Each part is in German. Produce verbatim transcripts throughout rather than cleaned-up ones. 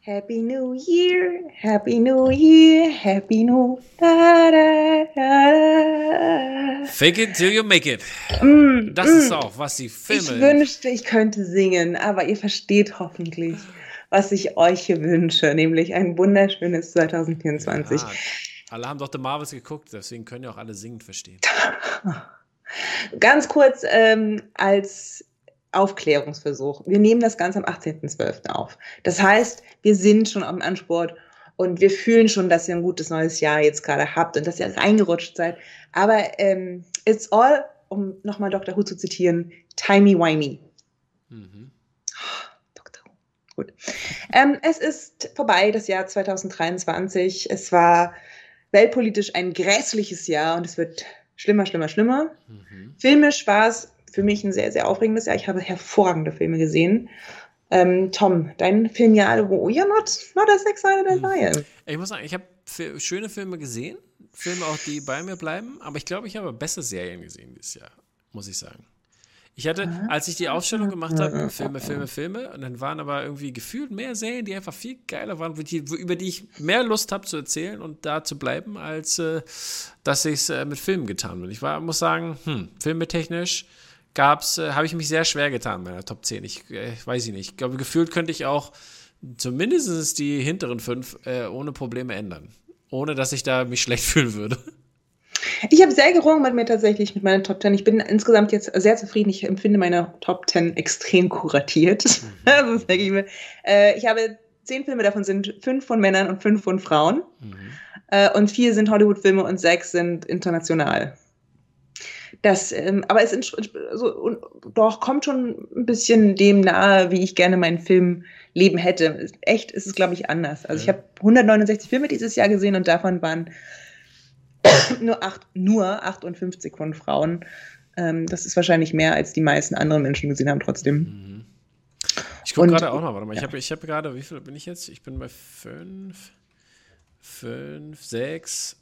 Happy New Year, Happy New Year, Happy New da, da, da, da. Fake it till you make it. Mm, das mm. ist auch, was die Filme... Ich wünschte, ich könnte singen, aber ihr versteht hoffentlich, was ich euch hier wünsche, nämlich ein wunderschönes zwanzig vierundzwanzig. Ja, alle haben doch The Marvels geguckt, deswegen können ja auch alle singend verstehen. Ganz kurz ähm, als Aufklärungsversuch. Wir nehmen das Ganze am achtzehnten zwölften auf. Das heißt, wir sind schon am Ansport und wir fühlen schon, dass ihr ein gutes neues Jahr jetzt gerade habt und dass ihr reingerutscht seid. Aber ähm, it's all, um nochmal Doktor Who zu zitieren, timey-wimey. Mhm. Oh, Doktor Who. Gut. Ähm, es ist vorbei, das Jahr zwanzig dreiundzwanzig. Es war weltpolitisch ein grässliches Jahr und es wird schlimmer, schlimmer, schlimmer. Mhm. Filmisch war es für mich ein sehr, sehr aufregendes Jahr. Ich habe hervorragende Filme gesehen. Ähm, Tom, dein Filmjahr, wo you're not, not as excited as I am. Ich muss sagen, ich habe schöne Filme gesehen, Filme auch, die bei mir bleiben, aber ich glaube, ich habe bessere Serien gesehen dieses Jahr, muss ich sagen. Ich hatte, als ich die Aufstellung gemacht habe, Filme, Filme, Filme, und dann waren aber irgendwie gefühlt mehr Serien, die einfach viel geiler waren, über die ich mehr Lust habe zu erzählen und da zu bleiben, als äh, dass ich es äh, mit Filmen getan bin. Ich war, muss sagen, hm, filmetechnisch gab's, äh, habe ich mich sehr schwer getan bei der Top zehn. Ich äh, weiß ich nicht. Ich glaube, gefühlt könnte ich auch zumindest die hinteren fünf äh, ohne Probleme ändern. Ohne, dass ich da mich schlecht fühlen würde. Ich habe sehr gerungen mit mir tatsächlich, mit meiner Top zehn. Ich bin insgesamt jetzt sehr zufrieden. Ich empfinde meine Top zehn extrem kuratiert. Mhm. Das sage ich mir. Äh, ich habe zehn Filme, davon sind fünf von Männern und fünf von Frauen. Mhm. Äh, und vier sind Hollywood-Filme und sechs sind international. Das, ähm, aber es ist, also, doch, kommt schon ein bisschen dem nahe, wie ich gerne mein Filmleben hätte. Echt ist es, glaube ich, anders. Also ich habe hundertneunundsechzig Filme dieses Jahr gesehen und davon waren nur, acht, nur achtundfünfzig von Frauen. Ähm, das ist wahrscheinlich mehr, als die meisten anderen Menschen gesehen haben trotzdem. Mhm. Ich gucke gerade auch noch, warte mal, ja. ich habe ich hab gerade, wie viel bin ich jetzt? Ich bin bei fünf, fünf, sechs,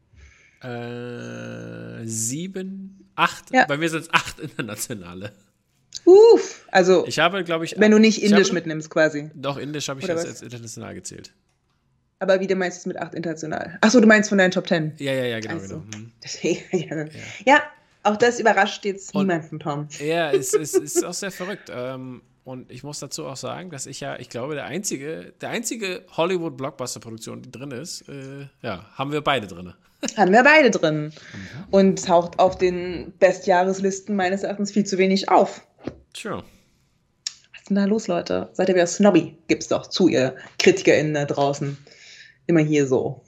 Äh, sieben, acht, ja. Bei mir sind es acht internationale. Uff, also ich habe, glaube ich, wenn du nicht Indisch habe, mitnimmst quasi. Doch, Indisch habe ich jetzt als international gezählt. Aber wie du meinst du mit acht international? Achso, du meinst von deinen Top zehn? Ja, ja, ja, genau. Also, genau. Hm. ja. Ja. ja, auch das überrascht jetzt Und, niemanden, Tom. Ja, es, es ist auch sehr verrückt. Ähm, Und ich muss dazu auch sagen, dass ich ja, ich glaube, der einzige, der einzige Hollywood-Blockbuster-Produktion, die drin ist, äh, ja, haben wir beide drin. Haben wir beide drin. Mhm. Und taucht auf den Bestjahreslisten meines Erachtens viel zu wenig auf. Sure. Was ist denn da los, Leute? Seid ihr wieder snobby? Gibt's doch zu, ihr KritikerInnen da draußen. Immer hier so.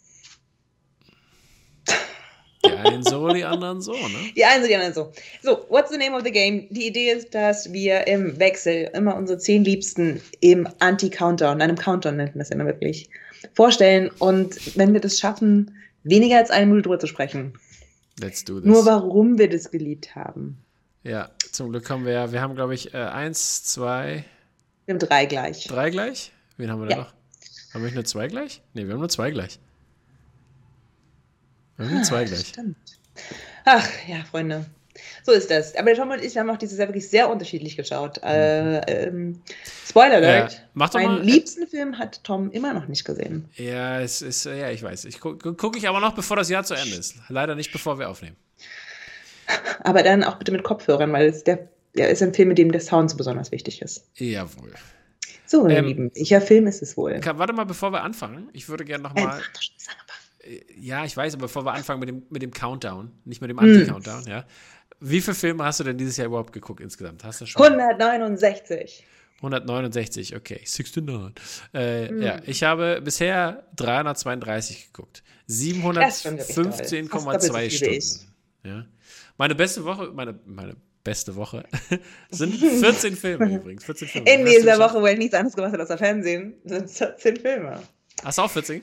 Die einen so, die anderen so, ne? Die einen so, die anderen so. So, what's the name of the game? Die Idee ist, dass wir im Wechsel immer unsere zehn Liebsten im Anti-Countdown, einem Countdown nennt man das immer wirklich, vorstellen. Und wenn wir das schaffen, weniger als eine Minute drüber zu sprechen. Let's do this. Nur warum wir das geliebt haben. Ja, zum Glück haben wir ja, wir haben, glaube ich, äh, eins, zwei... Wir haben drei gleich. Drei gleich? Wen haben wir denn ja. noch? Haben wir nicht nur zwei gleich? Nee, wir haben nur zwei gleich. Wir haben nur zwei gleich. Stimmt. Ach, ja, Freunde. So ist das. Aber der Tom und ich haben auch dieses Jahr wirklich sehr unterschiedlich geschaut. Mhm. Äh, ähm, Spoiler Alert. Ja, mach doch meinen mal, liebsten Film hat Tom immer noch nicht gesehen. Ja, es ist, ja, ich weiß. Ich gucke guck ich aber noch, bevor das Jahr zu Ende ist. Leider nicht, bevor wir aufnehmen. Aber dann auch bitte mit Kopfhörern, weil es der, der ist ein Film, mit dem der Sound so besonders wichtig ist. Jawohl. So, ihr ähm, Lieben, welcher Film ist es wohl? Kann, warte mal, bevor wir anfangen. Ich würde gerne noch mal... Ja, ich weiß, aber bevor wir anfangen mit dem, mit dem Countdown, nicht mit dem Anti-Countdown, hm. ja. Wie viele Filme hast du denn dieses Jahr überhaupt geguckt insgesamt? Hast du schon hundertneunundsechzig. hundertneunundsechzig, okay. neunundsechzig. Äh, hm. Ja, ich habe bisher dreihundertzweiunddreißig geguckt. siebenhundertfünfzehn Komma zwei Stunden. Ja. Meine beste Woche, meine, meine beste Woche sind vierzehn Filme übrigens. vierzehn Filme. In dieser Woche, wo ich nichts anderes gemacht habe als Fernsehen, sind vierzehn Filme. Hast du auch vierzehn?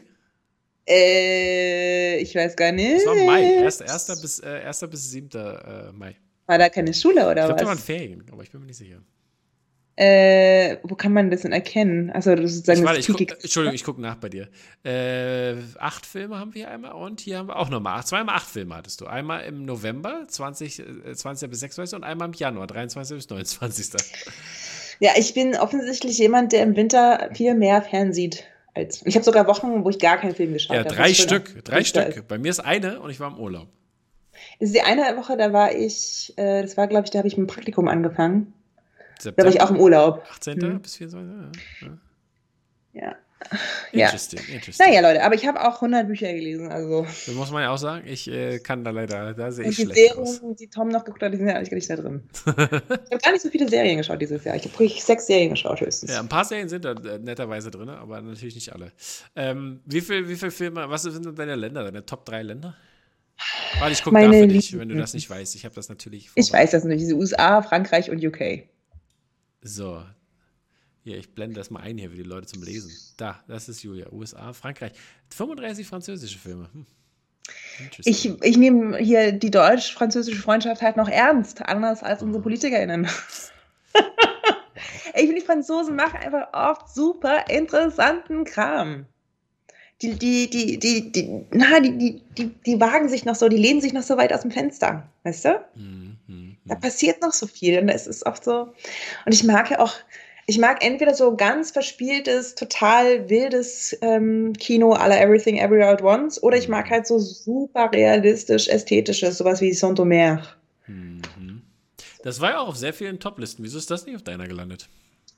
Äh, ich weiß gar nicht. Das war Mai, erster bis, äh, erster bis siebter Äh, Mai. War da keine Schule oder ich glaub, was? Ich glaube, da waren Ferien, aber ich bin mir nicht sicher. Äh, wo kann man das denn erkennen? Also das ist ich, warte, ich guck, Entschuldigung, ich gucke nach bei dir. Äh, acht Filme haben wir hier einmal und hier haben wir auch nochmal acht. Zweimal acht Filme hattest du. Einmal im November, zwanzig, zwanzig bis sechsundzwanzig und einmal im Januar, dreiundzwanzig bis neunundzwanzig Ja, ich bin offensichtlich jemand, der im Winter viel mehr fernsieht. Als ich habe sogar Wochen, wo ich gar keinen Film geschaut Ja, habe. drei Stück. Schön, Drei Stück. Bei mir ist eine und ich war im Urlaub. Das ist die eine Woche, da war ich, äh, das war, glaube ich, da habe ich mit dem Praktikum angefangen. September? Da war ich auch im Urlaub. achtzehnten Hm. bis vierundzwanzigsten Ja. Ja. Interesting, ja. interesting. Naja, Leute, aber ich habe auch hundert Bücher gelesen. Also. Das muss man ja auch sagen. Ich äh, kann da leider, da sehe ich die schlecht Serien, aus. die Tom noch geguckt hat, die sind ja eigentlich gar nicht da drin. Ich habe gar nicht so viele Serien geschaut dieses Jahr. Ich habe wirklich sechs Serien geschaut höchstens. Ja, ein paar Serien sind da äh, netterweise drin, aber natürlich nicht alle. Ähm, wie viel, wie viel Filme, was sind denn deine Länder, deine Top drei Länder? Warte, ich gucke da für dich, wenn du das nicht weißt. Ich habe das natürlich Ich weiß das nicht. Diese U S A, Frankreich und U K. So. Hier, ich blende das mal ein hier für die Leute zum Lesen. Da, das ist Julia. U S A, Frankreich. fünfunddreißig französische Filme. Hm. Ich, ich nehme hier die deutsch-französische Freundschaft halt noch ernst, anders als unsere PolitikerInnen. Ich finde, die Franzosen machen einfach oft super interessanten Kram. Die, die, die, die, die, na, die, die, die, die wagen sich noch so, die lehnen sich noch so weit aus dem Fenster, weißt du? Hm, hm, hm. Da passiert noch so viel und es ist oft so. Und ich mag ja auch, ich mag entweder so ganz verspieltes, total wildes ähm, Kino à la Everything Everywhere at Once oder ich mag halt so super realistisch, ästhetisches, sowas wie Saint-Omer. Mhm. Das war ja auch auf sehr vielen Toplisten. Wieso ist das nicht auf deiner gelandet?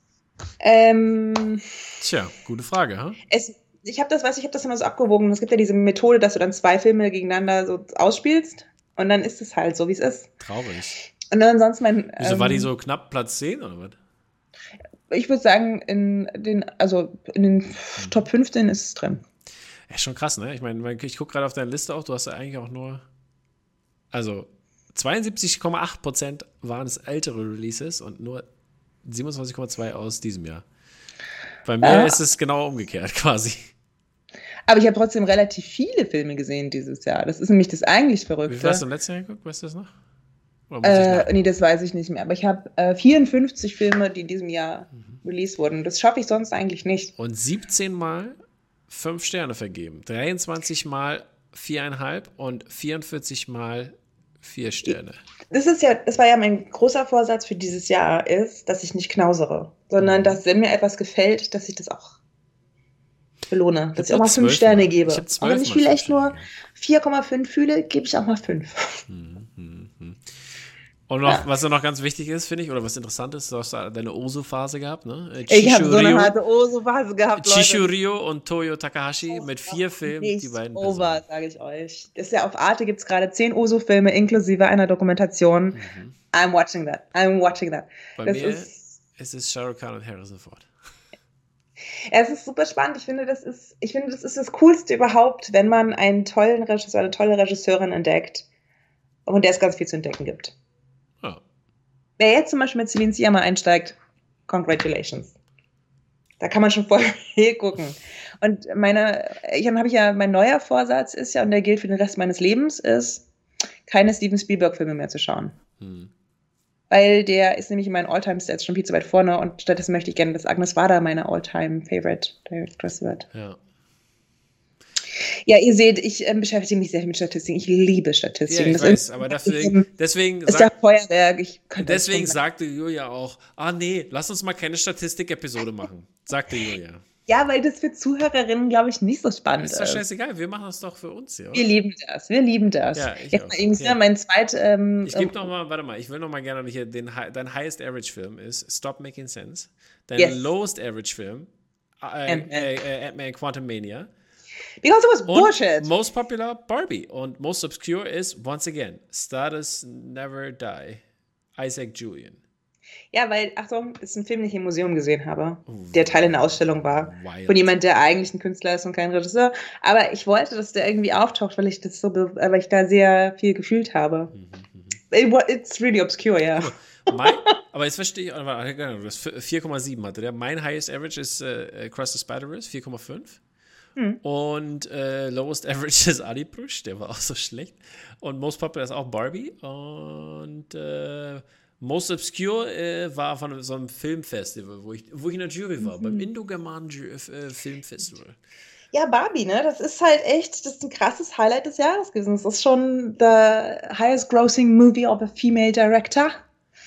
Ähm, Tja, gute Frage, ha? es, ich habe das, weiß ich, habe das immer so abgewogen. Es gibt ja diese Methode, dass du dann zwei Filme gegeneinander so ausspielst und dann ist es halt so, wie es ist. Traurig. Und dann ansonsten mein. Wieso ähm, war die so knapp Platz zehn oder was? Ich würde sagen, in den, also in den Top fünfzehn ist es drin. Ja, schon krass, ne? Ich meine, ich gucke gerade auf deine Liste auch, du hast ja eigentlich auch nur, also zweiundsiebzig Komma acht Prozent waren es ältere Releases und nur siebenundzwanzig Komma zwei aus diesem Jahr. Bei mir äh, ist es genau umgekehrt quasi. Aber ich habe trotzdem relativ viele Filme gesehen dieses Jahr. Das ist nämlich das eigentlich Verrückte. Wie viel hast du im letzten Jahr geguckt? Weißt du das noch? Äh, nee, das weiß ich nicht mehr. Aber ich habe äh, vierundfünfzig Filme, die in diesem Jahr mhm. released wurden. Das schaffe ich sonst eigentlich nicht. Und siebzehn Mal fünf Sterne vergeben. dreiundzwanzig Mal viereinhalb und vierundvierzig Mal vier Sterne. Das ist ja, das war ja mein großer Vorsatz für dieses Jahr, ist, dass ich nicht knausere, sondern mhm. dass, wenn mir etwas gefällt, dass ich das auch belohne. Dass ich auch mal fünf Sterne mal. gebe. Ich Und wenn ich vielleicht nur vier Komma fünf fühle, gebe ich auch mal fünf. Mhm. Und noch, ja. was noch ganz wichtig ist, finde ich, oder was interessant ist, du hast deine Ozu-Phase gehabt, ne? Chishu ich habe so eine harte Ozu-Phase gehabt, Leute. Chichurio und Toyo Takahashi oh, mit vier Filmen, die beiden over, sage ich euch. Das ist ja auf Arte gibt es gerade zehn Ozu-Filme inklusive einer Dokumentation. Mhm. I'm watching that. I'm watching that. Bei das mir ist, ist es Shah Rukh Khan und Harrison Ford. Ja, es ist super spannend. Ich finde, das ist, ich finde, das ist das Coolste überhaupt, wenn man einen tollen Regisseur, eine tolle Regisseurin entdeckt und der es ganz viel zu entdecken gibt. Oh. Wer jetzt zum Beispiel mit Celine Sciamma einsteigt, congratulations. Da kann man schon voll viel gucken. Und meine, ich habe ich ja, mein neuer Vorsatz ist ja, und der gilt für den Rest meines Lebens, ist, keine Steven Spielberg-Filme mehr zu schauen. Hm. Weil der ist nämlich in meinen All-Time-Stats schon viel zu weit vorne und stattdessen möchte ich gerne, dass Agnes Varda meine All-Time-Favorite-Directress wird. Ja. Ja, ihr seht, ich äh, beschäftige mich sehr viel mit Statistiken. Ich liebe Statistiken. Ja, ich das weiß, ist, aber deswegen, deswegen ist ja Feuerwerk. Ich deswegen sagte Julia auch, ah nee, lass uns mal keine Statistik-Episode machen, sagte Julia. Ja, weil das für Zuhörerinnen, glaube ich, nicht so spannend ist. Ist doch scheißegal, wir machen das doch für uns hier, oder? Wir lieben das, wir lieben das. Ja, ich Jetzt auch. mal irgendwie Ja. mein zweit... Ähm, ich gebe noch mal, warte mal, ich will noch mal gerne hier, den, dein Highest Average Film ist Stop Making Sense. Dein yes. Lowest Average Film, äh, Ant-Man. äh, äh, Ant-Man Quantumania. Because it was Und bullshit. Most Popular, Barbie. Und Most Obscure ist, once again, Stardust Never Die, Isaac Julian. Ja, weil, Achtung, ist ein Film, den ich im Museum gesehen habe, der Teil in der Ausstellung war. Wild. Von jemand, der eigentlich ein Künstler ist und kein Regisseur. Aber ich wollte, dass der irgendwie auftaucht, weil ich das so, weil ich da sehr viel gefühlt habe. Mhm, It's really obscure, ja. Mein, aber jetzt verstehe ich, das vier Komma sieben hatte der. Mein Highest Average ist äh, Across the Spider-Verse, vier Komma fünf. Hm. Und äh, Lowest Average ist Adipush, der war auch so schlecht. Und Most Popular ist auch Barbie. Und äh, Most Obscure äh, war von so einem Filmfestival, wo ich, wo ich in der Jury war, mhm. beim Indo-German äh, Filmfestival. Ja, Barbie, ne? Das ist halt echt, das ist ein krasses Highlight des Jahres gewesen. Das ist schon the highest grossing movie of a female director.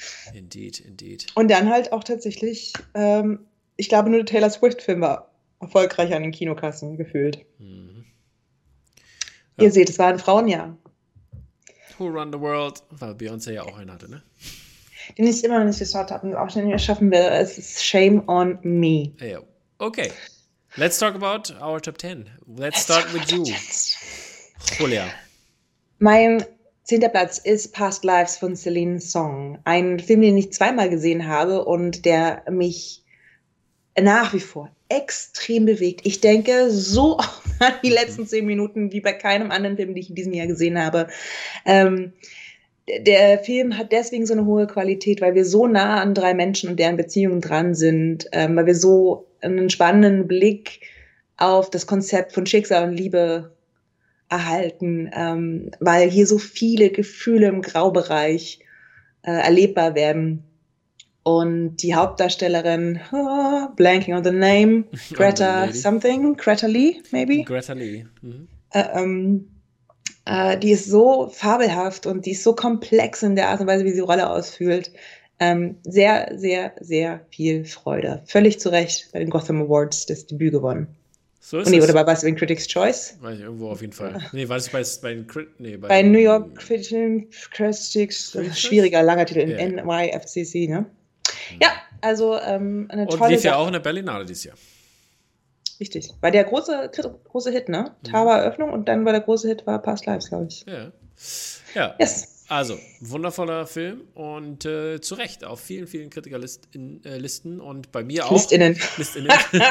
Indeed, indeed. Und dann halt auch tatsächlich, ähm, ich glaube, nur der Taylor Swift-Film war erfolgreich an den Kinokassen gefühlt. Mhm. Ja. Ihr seht, es war ein Frauenjahr. Who Run the World, weil Beyoncé ja auch einen hatte, ne? Den ich immer noch nicht geschaut habe und auch schon nicht mehr schaffen will. Es ist Shame on Me. Ja. Okay. Let's talk about our top ten. Let's, Let's start with you. Julia. Mein zehnter Platz ist Past Lives von Celine Song. Ein Film, den ich zweimal gesehen habe und der mich nach wie vor extrem bewegt. Ich denke so an die letzten zehn Minuten wie bei keinem anderen Film, den ich in diesem Jahr gesehen habe. Ähm, der Film hat deswegen so eine hohe Qualität, weil wir so nah an drei Menschen und deren Beziehungen dran sind, ähm, weil wir so einen spannenden Blick auf das Konzept von Schicksal und Liebe erhalten, ähm, weil hier so viele Gefühle im Graubereich äh, erlebbar werden. Und die Hauptdarstellerin, oh, blanking on the name, Greta oh, something, Greta Lee, maybe? Greta Lee. Mhm. Äh, ähm, äh, die ist so fabelhaft und die ist so komplex in der Art und Weise, wie sie die Rolle ausfüllt. Ähm, sehr, sehr, sehr viel Freude. Völlig zu Recht bei den Gotham Awards das Debüt gewonnen. So ist und nee, es. oder bei was, in Critics' Choice? Weiß ich, irgendwo auf jeden Fall. Nee, war es bei, bei, nee, bei, bei New York Critics, Critics schwieriger, langer Titel, yeah. N Y F C C, ne? Ja, also ähm, eine tolle Und lief ja Sache. auch in der Berlinale dieses Jahr. Richtig. War der große, große Hit, ne? Tower Eröffnung und dann war der große Hit war Past Lives, glaube ich. Ja. Ja. Yes. Also, wundervoller Film und äh, zu Recht auf vielen, vielen Kritikerlisten äh, Listen und bei mir auch. Listinnen. Listinnen.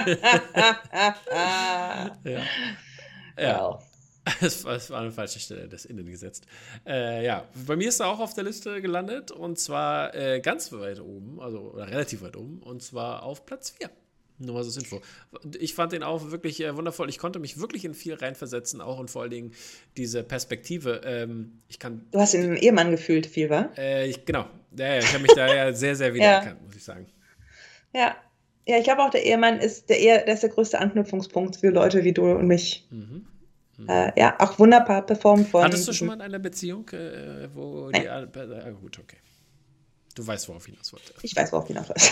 ja. Ja. Wow. Das war, das war an der falschen Stelle, das Innen gesetzt. Äh, ja, bei mir ist er auch auf der Liste gelandet und zwar äh, ganz weit oben, also oder relativ weit oben und zwar auf Platz vier. Nur mal so als Info. Ich fand den auch wirklich äh, wundervoll. Ich konnte mich wirklich in viel reinversetzen, auch und vor allen Dingen diese Perspektive. Ähm, ich kann, du hast den Ehemann gefühlt, viel, wa? Äh, ich, genau. Ja, ja, ich habe mich da ja sehr, sehr wiedererkannt, ja. muss ich sagen. Ja. Ja, ich glaube auch, der Ehemann ist der, Ehe, der ist der größte Anknüpfungspunkt für Leute wie du und mich. Mhm. Mhm. Äh, ja, auch wunderbar performt von. Hattest du schon mal in einer Beziehung, äh, wo Nein. die. Äh, gut, okay. Du weißt, worauf ich hinaus wollte. Ich weiß, worauf ich hinaus wollte.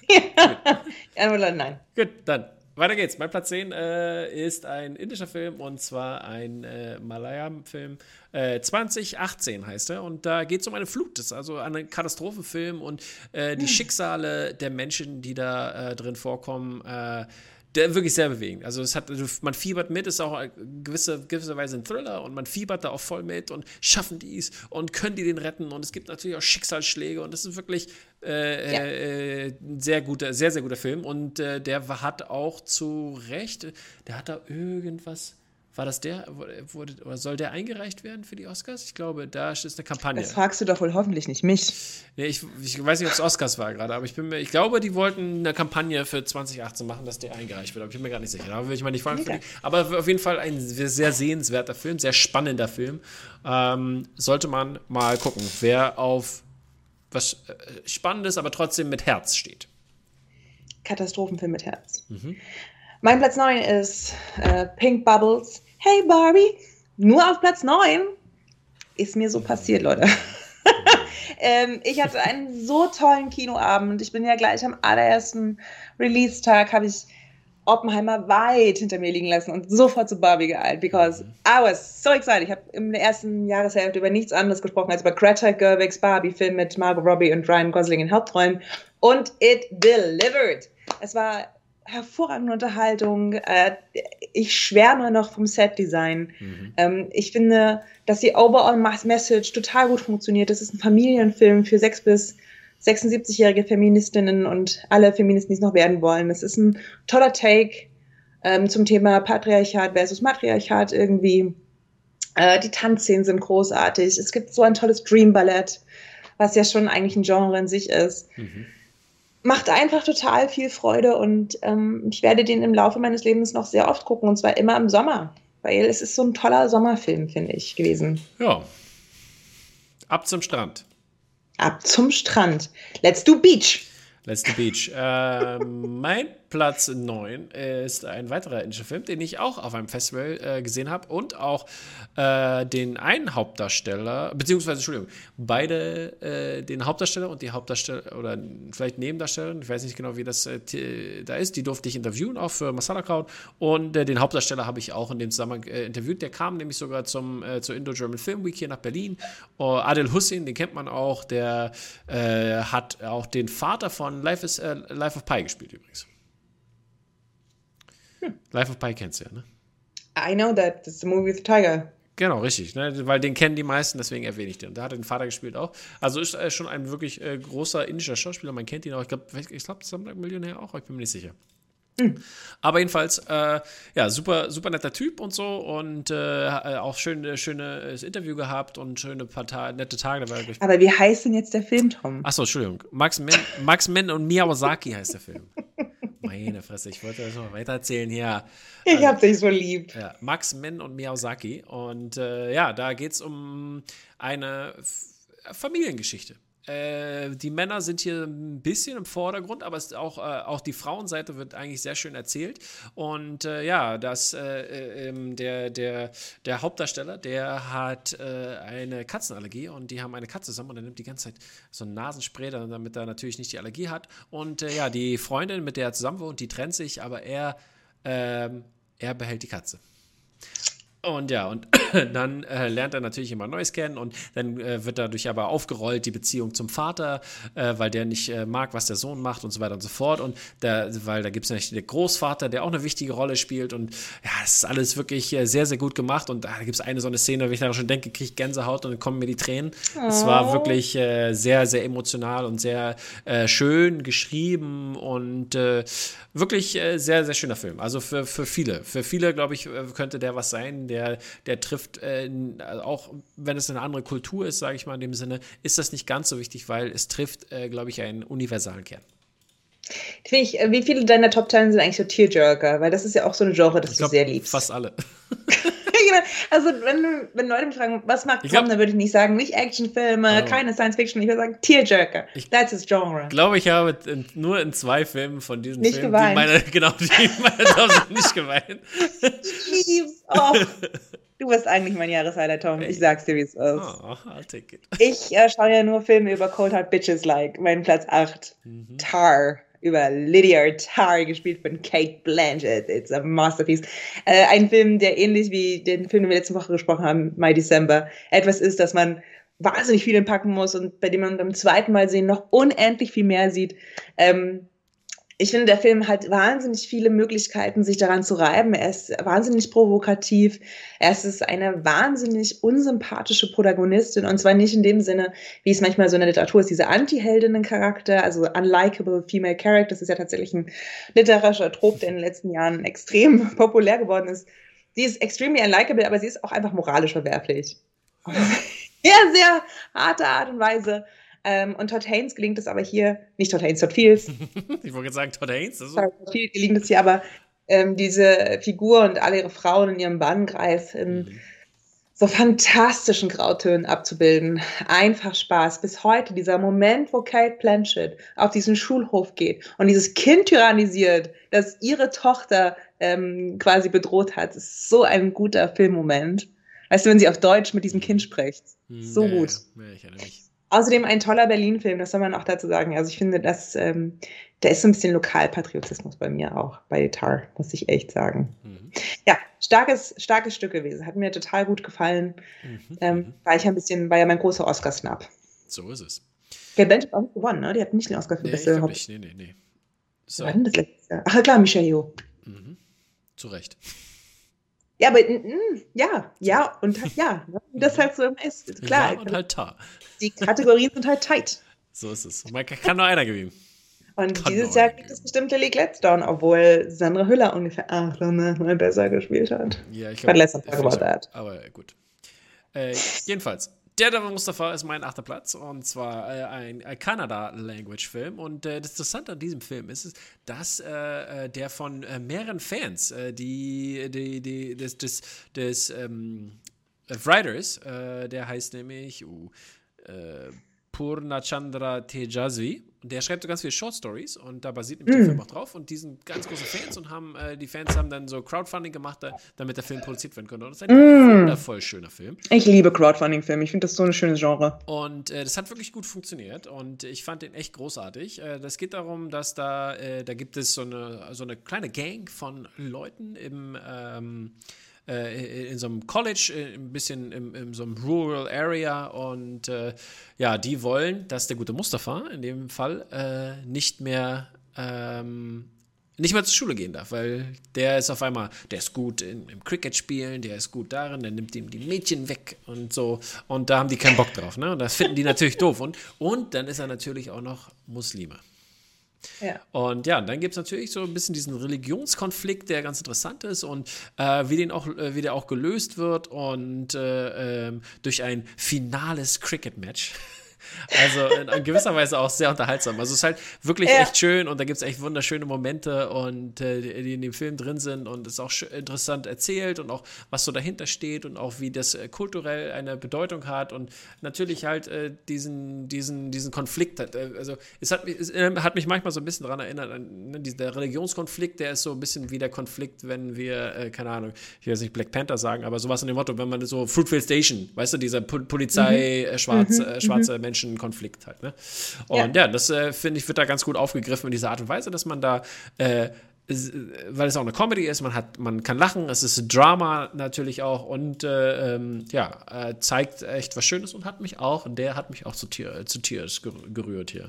Ja, oder nein. Gut, dann weiter geht's. Mein Platz zehn äh, ist ein indischer Film und zwar ein äh, Malayalam-Film. Äh, zwanzig achtzehn heißt er und da geht es um eine Flut. Das ist also ein Katastrophenfilm und äh, die hm. Schicksale der Menschen, die da äh, drin vorkommen, äh, der wirklich sehr bewegend. Also es hat, man fiebert mit, ist auch gewisse, gewisserweise ein Thriller und man fiebert da auch voll mit und schaffen die es und können die den retten und es gibt natürlich auch Schicksalsschläge und das ist wirklich äh, ja. äh, ein sehr guter, sehr, sehr guter Film und äh, der hat auch zu Recht, der hat da irgendwas, war das der, wurde, oder soll der eingereicht werden für die Oscars? Ich glaube, da ist eine Kampagne. Das fragst du doch wohl hoffentlich nicht mich. Nee, ich, ich weiß nicht, ob es Oscars war gerade, aber ich bin mir, ich glaube, die wollten eine Kampagne für zwanzig achtzehn machen, dass der eingereicht wird, aber ich bin mir gar nicht sicher. Da will ich mal nicht fragen. Ja. Aber auf jeden Fall ein sehr sehenswerter Film, sehr spannender Film. Ähm, sollte man mal gucken, wer auf was äh, Spannendes, aber trotzdem mit Herz steht. Katastrophenfilm mit Herz. Mhm. Mein Platz neun ist äh, Pink Bubbles. Hey Barbie, nur auf Platz neun ist mir so passiert, Leute. ähm, ich hatte einen so tollen Kinoabend. Ich bin ja gleich am allerersten Release-Tag, habe ich Oppenheimer weit hinter mir liegen lassen und sofort zu Barbie geeilt, because I was so excited. Ich habe in der ersten Jahreshälfte über nichts anderes gesprochen als über Greta Gerwigs Barbie-Film mit Margot Robbie und Ryan Gosling in Hauptrollen und it delivered. Es war hervorragende Unterhaltung. Ich schwärme noch vom Set-Design. Mhm. Ich finde, dass die Overall-Message total gut funktioniert. Das ist ein Familienfilm für sechs- bis sechsundsiebzigjährige Feministinnen und alle Feministen, die es noch werden wollen. Das ist ein toller Take ähm, zum Thema Patriarchat versus Matriarchat irgendwie. Äh, die Tanzszenen sind großartig. Es gibt so ein tolles Dream Ballett, was ja schon eigentlich ein Genre in sich ist. Mhm. Macht einfach total viel Freude und ähm, ich werde den im Laufe meines Lebens noch sehr oft gucken und zwar immer im Sommer, weil es ist so ein toller Sommerfilm, finde ich, gewesen. Ja. Ab zum Strand. Ab zum Strand. Let's do Beach. Let's the Beach. Ähm, mein Platz neun ist ein weiterer indischer Film, den ich auch auf einem Festival äh, gesehen habe und auch äh, den einen Hauptdarsteller, beziehungsweise, Entschuldigung, beide, äh, den Hauptdarsteller und die Hauptdarsteller oder vielleicht Nebendarsteller, ich weiß nicht genau, wie das äh, t- da ist, die durfte ich interviewen, auch für Masala Crowd, und äh, den Hauptdarsteller habe ich auch in dem Zusammenhang äh, interviewt, der kam nämlich sogar zum, äh, zur Indo-German Film Week hier nach Berlin. Uh, Adil Hussein, den kennt man auch, der äh, hat auch den Vater von Life, is, äh, Life of Pi gespielt übrigens. Hm. Life of Pi kennst du ja, ne? I know that. It's the movie with the tiger. Genau, richtig, ne? Weil den kennen die meisten, deswegen erwähne ich den. Und da hat er den Vater gespielt auch. Also ist äh, schon ein wirklich äh, großer indischer Schauspieler, man kennt ihn auch. Ich glaube, ich glaube, Slumdog Millionär auch, ich bin mir nicht sicher. Mhm. Aber jedenfalls, äh, ja, super, super netter Typ und so und äh, auch schön, schönes Interview gehabt und schöne paar Ta- nette Tage. Da war ich Aber wie heißt denn jetzt der Film, Tom? Achso, Entschuldigung. Max Men, Max Men und Miyawaki heißt der Film. Meine Fresse, ich wollte das noch weiter erzählen hier. Ich hab dich so lieb. Ja, Max Men und Miyawaki. Und äh, ja, da geht es um eine F- Familiengeschichte. Äh, die Männer sind hier ein bisschen im Vordergrund, aber es ist auch, äh, auch die Frauenseite wird eigentlich sehr schön erzählt. Und äh, ja, das, äh, äh, der, der, der Hauptdarsteller, der hat äh, eine Katzenallergie und die haben eine Katze zusammen und er nimmt die ganze Zeit so ein Nasenspray, damit er natürlich nicht die Allergie hat. Und äh, ja, die Freundin, mit der er zusammen wohnt, die trennt sich, aber er, ähm, er behält die Katze. Und ja, und dann äh, lernt er natürlich immer Neues kennen und dann äh, wird dadurch aber aufgerollt die Beziehung zum Vater, äh, weil der nicht äh, mag, was der Sohn macht und so weiter und so fort. Und da, weil da gibt es natürlich den Großvater, der auch eine wichtige Rolle spielt. Und ja, es ist alles wirklich äh, sehr, sehr gut gemacht. Und da gibt es eine so eine Szene, wenn ich daran schon denke, kriege ich Gänsehaut und dann kommen mir die Tränen. Oh. Es war wirklich äh, sehr, sehr emotional und sehr äh, schön geschrieben und äh, wirklich äh, sehr, sehr schöner Film. Also für, für viele. Für viele, glaube ich, könnte der was sein, der Der, der trifft, äh, auch wenn es eine andere Kultur ist, sage ich mal in dem Sinne, ist das nicht ganz so wichtig, weil es trifft, äh, glaube ich, einen universalen Kern. Ich, wie viele deiner Top Ten sind eigentlich so Tearjerker? Weil das ist ja auch so ein Genre, das ich glaub, du sehr liebst. Fast alle. Genau. Also wenn, wenn Leute mich fragen, was mag Tom, glaub, dann würde ich nicht sagen, nicht Actionfilme, oh. keine Science-Fiction, ich würde sagen Tearjerker. That's his genre. Ich glaube, ich habe in, nur in zwei Filmen von diesen nicht Filmen, geweint. die meine, genau, die meine Top sind, nicht geweint. Ich lieb's. Oh. Du bist eigentlich mein Jahreshighlight, Tom. Ich sag's dir, wie es ist. Oh, I'll take it. Ich äh, schaue ja nur Filme über Cold Hard Bitches Like. Mein Platz acht. Mhm. Tar. Über Lydia Tar, gespielt von Cate Blanchett. It's a masterpiece. Äh, ein Film, der ähnlich wie den Film, den wir letzte Woche gesprochen haben, My December, etwas ist, dass man wahnsinnig viel entpacken muss und bei dem man beim zweiten Mal sehen noch unendlich viel mehr sieht. Ähm, Ich finde, der Film hat wahnsinnig viele Möglichkeiten, sich daran zu reiben. Er ist wahnsinnig provokativ. Er ist eine wahnsinnig unsympathische Protagonistin. Und zwar nicht in dem Sinne, wie es manchmal so in der Literatur ist, diese Anti-Heldinnen-Charakter, also unlikable female character. Das ist ja tatsächlich ein literarischer Trop, der in den letzten Jahren extrem populär geworden ist. Sie ist extremely unlikable, aber sie ist auch einfach moralisch verwerflich. Ja, sehr harte Art und Weise. Um, und Todd Haynes gelingt es aber hier, nicht Todd Haynes, Todd Fields. Ich wollte sagen, Todd Haynes. Das ist Todd Fields gelingt es hier aber, ähm, diese Figur und alle ihre Frauen in ihrem Bannkreis in mhm. so fantastischen Grautönen abzubilden. Einfach Spaß. Bis heute, dieser Moment, wo Cate Blanchett auf diesen Schulhof geht und dieses Kind tyrannisiert, das ihre Tochter ähm, quasi bedroht hat, ist so ein guter Filmmoment. Weißt du, wenn sie auf Deutsch mit diesem Kind spricht. So ja, gut. Ja, ja, ich erinnere mich. Außerdem ein toller Berlin-Film, das soll man auch dazu sagen. Also ich finde, dass ähm, da ist so ein bisschen Lokalpatriotismus bei mir auch, bei Tar, muss ich echt sagen. Mhm. Ja, starkes, starkes Stück gewesen. Hat mir total gut gefallen. Mhm. Ähm, war ich ein bisschen, war ja mein großer Oscar-Snap. So ist es. Kate Blanchett hat auch nicht gewonnen, ne? Die hat nicht den Oscar für nee, beste Haupt... Nicht. Nee, nee, nee. So. Was war denn das letzte Jahr? Ach klar, Michelle Yeoh. Mhm. Zu Recht. Ja, aber mm, ja, ja und ja, wie das halt so ist. Klar. Ja, und halt Tar. Die Kategorien sind halt tight. So ist es. Man kann nur einer gewinnen. Und kann dieses Jahr kriegt es bestimmt Lily Gladstone, obwohl Sandra Hüller ungefähr acht Mal besser gespielt hat. Ja, ich glaube. Let's not talk about that. Aber gut. Äh, jedenfalls. Daredevil Mustafa ist mein achter Platz und zwar äh, ein, ein Kanada-Language-Film und äh, das Interessante an diesem Film ist, dass äh, der von äh, mehreren Fans, äh, die, die, die, des, des, des ähm, Writers, äh, der heißt nämlich uh, äh, Purnachandra Tejasvi. Der schreibt so ganz viele Short Stories und da basiert nämlich mm. der Film auch drauf. Und die sind ganz große Fans und haben, äh, die Fans haben dann so Crowdfunding gemacht, da, damit der Film produziert werden konnte. Und das ist ein mm. wundervoll schöner Film. Ich liebe Crowdfunding-Filme. Ich finde das so ein schönes Genre. Und äh, das hat wirklich gut funktioniert und ich fand den echt großartig. Äh, das geht darum, dass da, äh, da gibt es so eine, so eine kleine Gang von Leuten im ähm, in so einem College, ein bisschen in, in so einem Rural Area und äh, ja, die wollen, dass der gute Mustafa in dem Fall äh, nicht mehr ähm, nicht mehr zur Schule gehen darf, weil der ist auf einmal, der ist gut in, im Cricket spielen, der ist gut darin, der nimmt ihm die Mädchen weg und so und da haben die keinen Bock drauf, ne? Und das finden die natürlich doof und, und dann ist er natürlich auch noch Muslime. Ja. Und ja, dann gibt es natürlich so ein bisschen diesen Religionskonflikt, der ganz interessant ist und äh, wie, den auch, äh, wie der auch gelöst wird und äh, äh, durch ein finales Cricket-Match. Also in, in gewisser Weise auch sehr unterhaltsam. Also es ist halt wirklich ja. echt schön und da gibt es echt wunderschöne Momente und äh, die, die in dem Film drin sind und es ist auch sch- interessant erzählt und auch was so dahinter steht und auch wie das äh, kulturell eine Bedeutung hat und natürlich halt äh, diesen, diesen, diesen Konflikt hat. Äh, also es hat, es äh, hat mich manchmal so ein bisschen daran erinnert, an, ne, der Religionskonflikt, der ist so ein bisschen wie der Konflikt, wenn wir, äh, keine Ahnung, ich will jetzt nicht Black Panther sagen, aber sowas in dem Motto, wenn man so Fruitvale Station, weißt du, dieser Pol- Polizei, mhm. äh, schwarz, äh, schwarze mhm. Menschen Konflikt halt, ne? Und ja, ja das äh, finde ich, wird da ganz gut aufgegriffen in dieser Art und Weise, dass man da, äh, ist, weil es auch eine Comedy ist, man hat, man kann lachen, es ist Drama natürlich auch und äh, ähm, ja, äh, zeigt echt was Schönes und hat mich auch, der hat mich auch zu, Tier, zu Tears gerührt hier.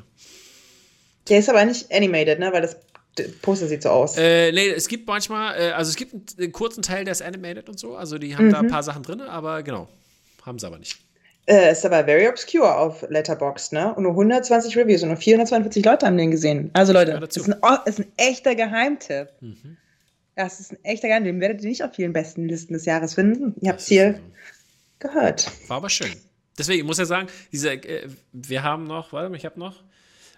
Der ist aber nicht animated, ne? Weil das Poster sieht so aus. Äh, nee, es gibt manchmal, äh, also es gibt einen, einen kurzen Teil, der ist animated und so, also die haben mhm. da ein paar Sachen drin, aber genau, haben sie aber nicht. Äh, ist aber very obscure auf Letterboxd, ne? Und nur hundertzwanzig Reviews und nur vierhundertzweiundvierzig Leute haben den gesehen. Also Leute, das ist ein, ist ein echter Geheimtipp. Mhm. Das ist ein echter Geheimtipp. Den werdet ihr nicht auf vielen besten Listen des Jahres finden. Ihr habt es hier so gehört. War aber schön. Deswegen, ich muss ja sagen, diese, äh, wir haben noch, warte mal, ich habe noch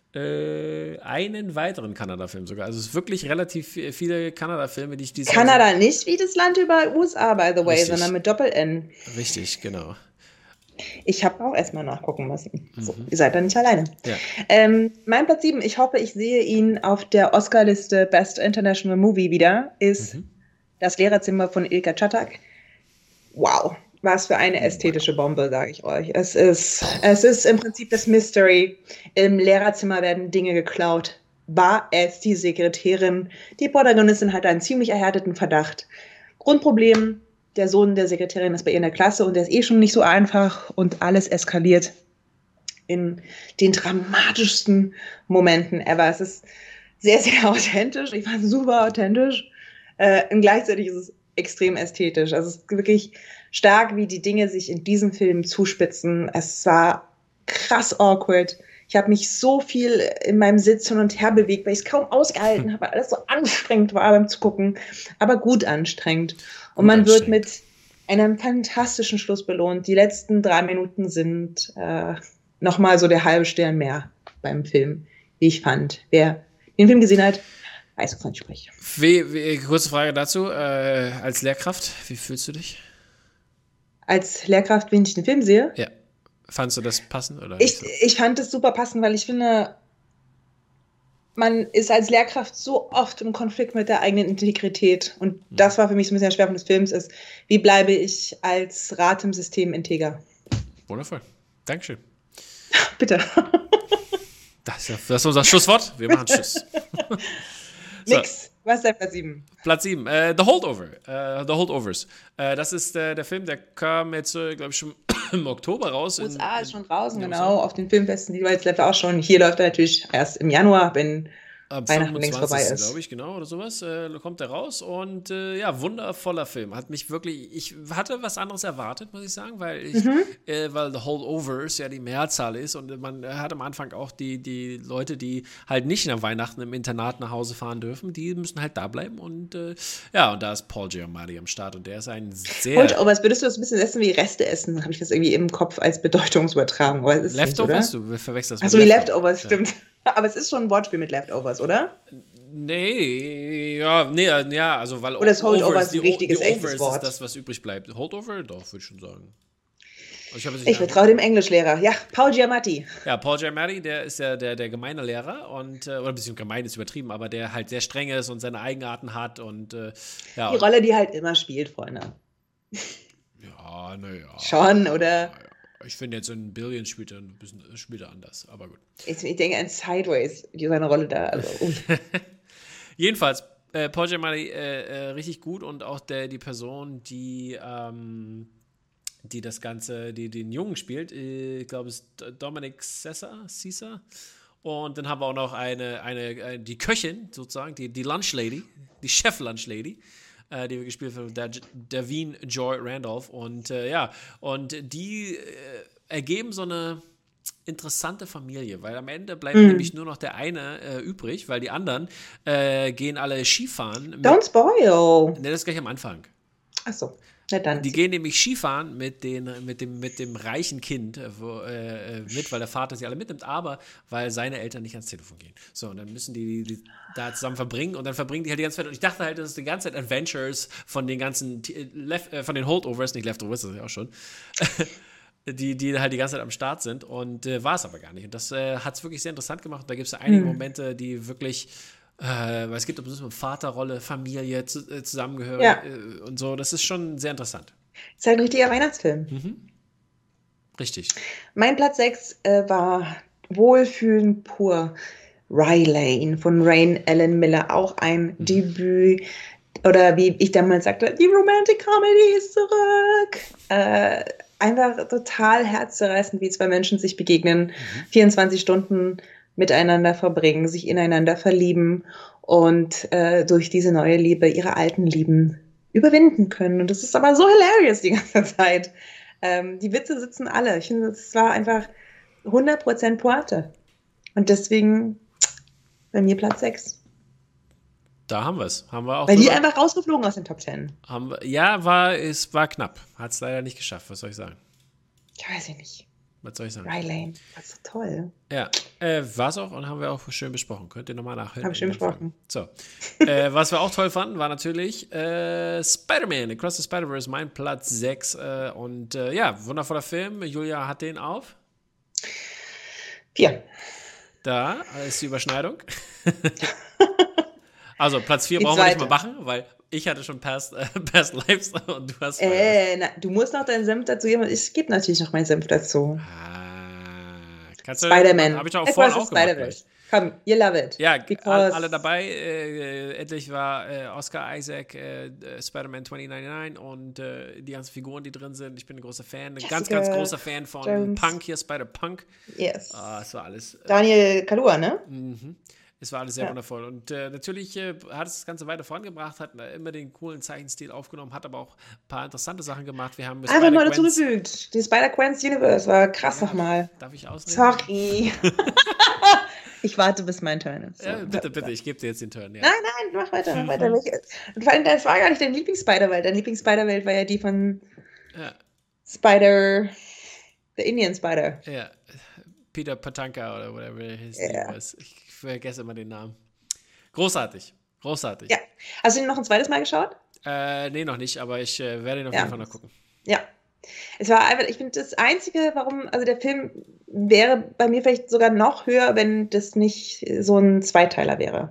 äh, einen weiteren Kanada-Film sogar. Also es ist wirklich relativ viele Kanada-Filme, die ich diese Kanada Jahr nicht wie das Land über U S A, by the way, richtig. Sondern mit Doppel-N. Richtig, genau. Ich habe auch erstmal nachgucken müssen. So, mhm. Ihr seid da nicht alleine. Ja. Ähm, mein Platz sieben, ich hoffe, ich sehe ihn auf der Oscar-Liste Best International Movie wieder, ist mhm. Das Lehrerzimmer von Ilka Czatak. Wow, was für eine ästhetische Bombe, sage ich euch. Es ist, es ist im Prinzip das Mystery. Im Lehrerzimmer werden Dinge geklaut. War es die Sekretärin? Die Protagonistin hat einen ziemlich erhärteten Verdacht. Grundproblem: Der Sohn der Sekretärin ist bei ihr in der Klasse und der ist eh schon nicht so einfach und alles eskaliert in den dramatischsten Momenten ever. Es ist sehr, sehr authentisch. Ich fand es super authentisch. Äh, und gleichzeitig ist es extrem ästhetisch. Also es ist wirklich stark, wie die Dinge sich in diesem Film zuspitzen. Es war krass awkward. Ich habe mich so viel in meinem Sitz hin und her bewegt, weil ich es kaum ausgehalten habe, weil alles so anstrengend war beim Zugucken, aber gut anstrengend. Und man wird mit einem fantastischen Schluss belohnt. Die letzten drei Minuten sind äh, nochmal so der halbe Stern mehr beim Film, wie ich fand. Wer den Film gesehen hat, weiß, wovon ich spreche. Wie, wie, kurze Frage dazu. Äh, als Lehrkraft, wie fühlst du dich? Als Lehrkraft, wenn ich den Film sehe? Ja. Fandst du das passend? Oder ich, so? ich fand es super passend, weil ich finde, man ist als Lehrkraft so oft im Konflikt mit der eigenen Integrität. Und mhm. das war für mich so ein bisschen der Schwerpunkt des Films, ist, wie bleibe ich als Rat im System integer? Wundervoll. Dankeschön. Bitte. Das ist, ja, das ist unser Schlusswort. Wir machen Tschüss. So. Nix. Was ist dein Platz sieben? Platz sieben. Äh, The Holdover. Äh, The Holdovers. Äh, das ist äh, der Film, der kam jetzt, äh, glaube ich, schon im Oktober raus. U S A in, ist schon draußen, genau. Auf den Filmfesten, die jetzt läuft auch schon. Hier läuft er natürlich erst im Januar, wenn Am Weihnachten längst vorbei ist. glaube ich, genau, oder sowas, äh, kommt er raus. Und äh, ja, wundervoller Film. Hat mich wirklich, ich hatte was anderes erwartet, muss ich sagen, weil ich, mhm. äh, weil The Holdovers ja die Mehrzahl ist und man hat am Anfang auch die, die Leute, die halt nicht nach Weihnachten im Internat nach Hause fahren dürfen, die müssen halt da bleiben. Und äh, ja, und da ist Paul Giamatti am Start und der ist ein sehr... Holdovers, würdest du das ein bisschen essen wie Reste essen? Habe ich das irgendwie im Kopf als Bedeutungsübertragung? Leftovers, du verwechselst das. Achso, wie Leftovers, ja. Stimmt. Aber es ist schon ein Wortspiel mit Leftovers, oder? Nee, ja, nee, ja, also weil oder ist Holdovers ein richtiges, die echtes Wort? Ist das, was übrig bleibt. Holdover? Doch, würde ich schon sagen. Ich, ich vertraue dem Englischlehrer. Ja, Paul Giamatti. Ja, Paul Giamatti, der ist ja der, der gemeine Lehrer und, äh, oder ein bisschen gemein ist übertrieben, aber der halt sehr streng ist und seine Eigenarten hat und äh, ja. Die Rolle, die halt immer spielt, Freunde. Ja, naja. Schon, oder? Ich finde jetzt in Billions spielt er ein bisschen spielt er anders, aber gut. Ich, ich denke an Sideways, die seine Rolle da. Also, uh. Jedenfalls, äh, Paul Giamatti äh, äh, richtig gut und auch der, die Person, die ähm, die das Ganze, die den Jungen spielt, ich glaube, es ist Dominic Caesar, Caesar. Und dann haben wir auch noch eine, eine die Köchin sozusagen, die, die Lunchlady, die Chef-Lunchlady, äh, die wir gespielt haben, der Davine Joy Randolph. Und äh, ja, und die äh, ergeben so eine interessante Familie, weil am Ende bleibt mhm. nämlich nur noch der eine äh, übrig, weil die anderen äh, gehen alle Skifahren. Mit, Don't spoil. Ne, das ist gleich am Anfang. Ach so. Ja, dann. Die gehen nämlich Skifahren mit, den, mit, dem, mit dem reichen Kind wo, äh, mit, weil der Vater sie alle mitnimmt, aber weil seine Eltern nicht ans Telefon gehen. So, und dann müssen die, die da zusammen verbringen und dann verbringen die halt die ganze Zeit. Und ich dachte halt, das ist die ganze Zeit Adventures von den ganzen, Lef- äh, von den Holdovers, nicht Leftovers, das ist ja auch schon, die, die halt die ganze Zeit am Start sind und äh, war es aber gar nicht. Und das äh, hat es wirklich sehr interessant gemacht. Und da gibt es ja einige mhm. Momente, die wirklich Äh, weil es gibt eine Vaterrolle, Familie zu, äh, zusammengehören ja. äh, und so. Das ist schon sehr interessant. Ist halt ein richtiger Weihnachtsfilm. Mhm. Richtig. Mein Platz sechs äh, war Wohlfühlen pur. Rye Lane von Rain Ellen Miller, auch ein mhm. Debüt. Oder wie ich damals sagte, die Romantic Comedy ist zurück. Äh, einfach total herzzerreißend, wie zwei Menschen sich begegnen. Mhm. vierundzwanzig Stunden miteinander verbringen, sich ineinander verlieben und äh, durch diese neue Liebe ihre alten Lieben überwinden können. Und das ist aber so hilarious die ganze Zeit. Ähm, die Witze sitzen alle. Ich finde, es war einfach hundert Prozent Pointe. Und deswegen bei mir Platz sechs. Da haben wir es. Haben wir auch Weil die einfach rausgeflogen aus den Top zehn. Haben wir, ja, war, es war knapp. Hat es leider nicht geschafft. Was soll ich sagen? Ja, weiß ich nicht. Was soll ich sagen? Rye Lane, das ist so toll. Ja, äh, war es auch und haben wir auch schön besprochen. Könnt ihr nochmal nachhören. Haben wir schön besprochen. So. äh, was wir auch toll fanden, war natürlich äh, Spider-Man, Across the Spider-Verse, mein Platz sechs. Äh, und äh, ja, wundervoller Film. Julia hat den auf. Vier. Da ist die Überschneidung. Also Platz vier brauchen wir nicht mal machen, weil ich hatte schon Past, äh, Past Lives und du hast... Äh, na, du musst noch deinen Senf dazu geben. Ich gebe natürlich noch meinen Senf dazu. Ah, Spider-Man. Habe ich doch auch vorhin auch gemacht. Komm, you love it. Ja, all, alle dabei. Äh, endlich war äh, Oscar Isaac, äh, Spider-Man zwanzig neunundneunzig und äh, die ganzen Figuren, die drin sind. Ich bin ein großer Fan. Ein ganz, ganz großer Fan von Jones. Punk hier, Spider-Punk. Yes. Ah, es war alles... Äh, Daniel Kaluuya, ne? Mhm. Es war alles sehr ja. wundervoll. Und äh, natürlich äh, hat es das Ganze weiter vorangebracht, hat äh, immer den coolen Zeichenstil aufgenommen, hat aber auch ein paar interessante Sachen gemacht. Wir haben einfach mal dazu gefügt. Die Spider-Gwen's-Universe war krass ja, nochmal. Darf ich ausreden? Sorry. Ich warte, bis mein Turn ist. So. Ja, bitte, bitte, ich gebe dir jetzt den Turn. Ja. Nein, nein, mach weiter, mach weiter. Und vor allem, das war gar nicht dein Lieblings-Spider-Welt. Dein Lieblings-Spider-Welt war ja die von ja. Spider, the Indian Spider. Ja, Peter Patanka oder whatever his ja. name was. Ich vergesse immer den Namen. Großartig, großartig. Ja. Hast du ihn noch ein zweites Mal geschaut? Äh, nee, noch nicht, aber ich äh, werde ihn auf ja. jeden Fall noch gucken. Ja. Es war einfach, ich finde, das Einzige, warum, also der Film wäre bei mir vielleicht sogar noch höher, wenn das nicht so ein Zweiteiler wäre.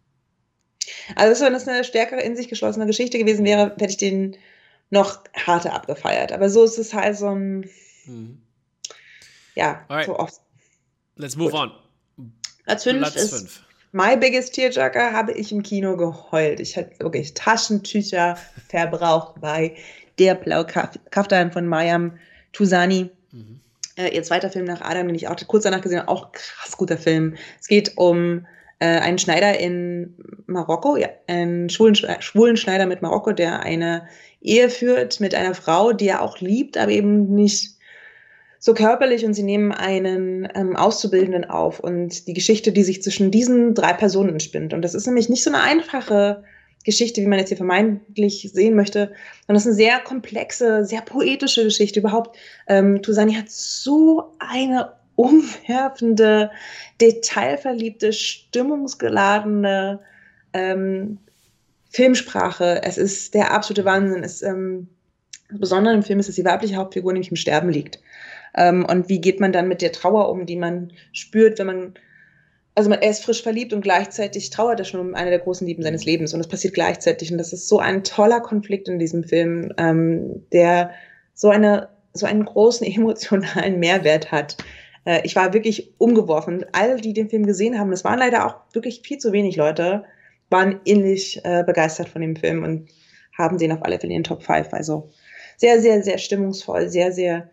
Also wenn das eine stärkere, in sich geschlossene Geschichte gewesen wäre, hätte ich den noch harter abgefeiert. Aber so ist es halt so ein, mhm. ja, Alright. so oft. Let's move Gut. on. Platz fünf ist fünf. My Biggest Tearjerker, habe ich im Kino geheult. Ich hatte wirklich Taschentücher verbraucht bei Der blaue Kaftan von Mayam Touzani. Mhm. Äh, ihr zweiter Film nach Adam, den ich auch kurz danach gesehen habe, auch krass guter Film. Es geht um äh, einen Schneider in Marokko, ja, einen schwulen, schwulen Schneider mit Marokko, der eine Ehe führt mit einer Frau, die er auch liebt, aber eben nicht so körperlich, und sie nehmen einen ähm, Auszubildenden auf und die Geschichte, die sich zwischen diesen drei Personen entspinnt. Und das ist nämlich nicht so eine einfache Geschichte, wie man jetzt hier vermeintlich sehen möchte, sondern das ist eine sehr komplexe, sehr poetische Geschichte. Überhaupt, ähm, Touzani hat so eine umwerfende, detailverliebte, stimmungsgeladene ähm, Filmsprache. Es ist der absolute Wahnsinn. Es ähm, Das Besondere im Film ist, dass die weibliche Hauptfigur nämlich im Sterben liegt. Ähm, und wie geht man dann mit der Trauer um, die man spürt, wenn man, also man, er ist frisch verliebt und gleichzeitig trauert er schon um eine der großen Lieben seines Lebens. Und das passiert gleichzeitig. Und das ist so ein toller Konflikt in diesem Film, ähm, der so eine, so einen großen emotionalen Mehrwert hat. Äh, ich war wirklich umgeworfen. Alle, die den Film gesehen haben, das waren leider auch wirklich viel zu wenig Leute, waren ähnlich äh, begeistert von dem Film und haben den auf alle Fälle in den Top fünf. Also sehr, sehr, sehr stimmungsvoll, sehr, sehr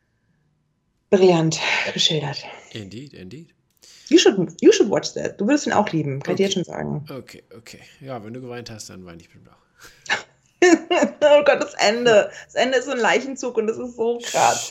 brillant geschildert. Indeed, indeed. You should, you should watch that. Du würdest ihn auch lieben, kann okay. ich dir jetzt schon sagen. Okay, okay. Ja, wenn du geweint hast, dann weine ich bestimmt auch. Oh Gott, das Ende. Das Ende ist so ein Leichenzug und das ist so krass.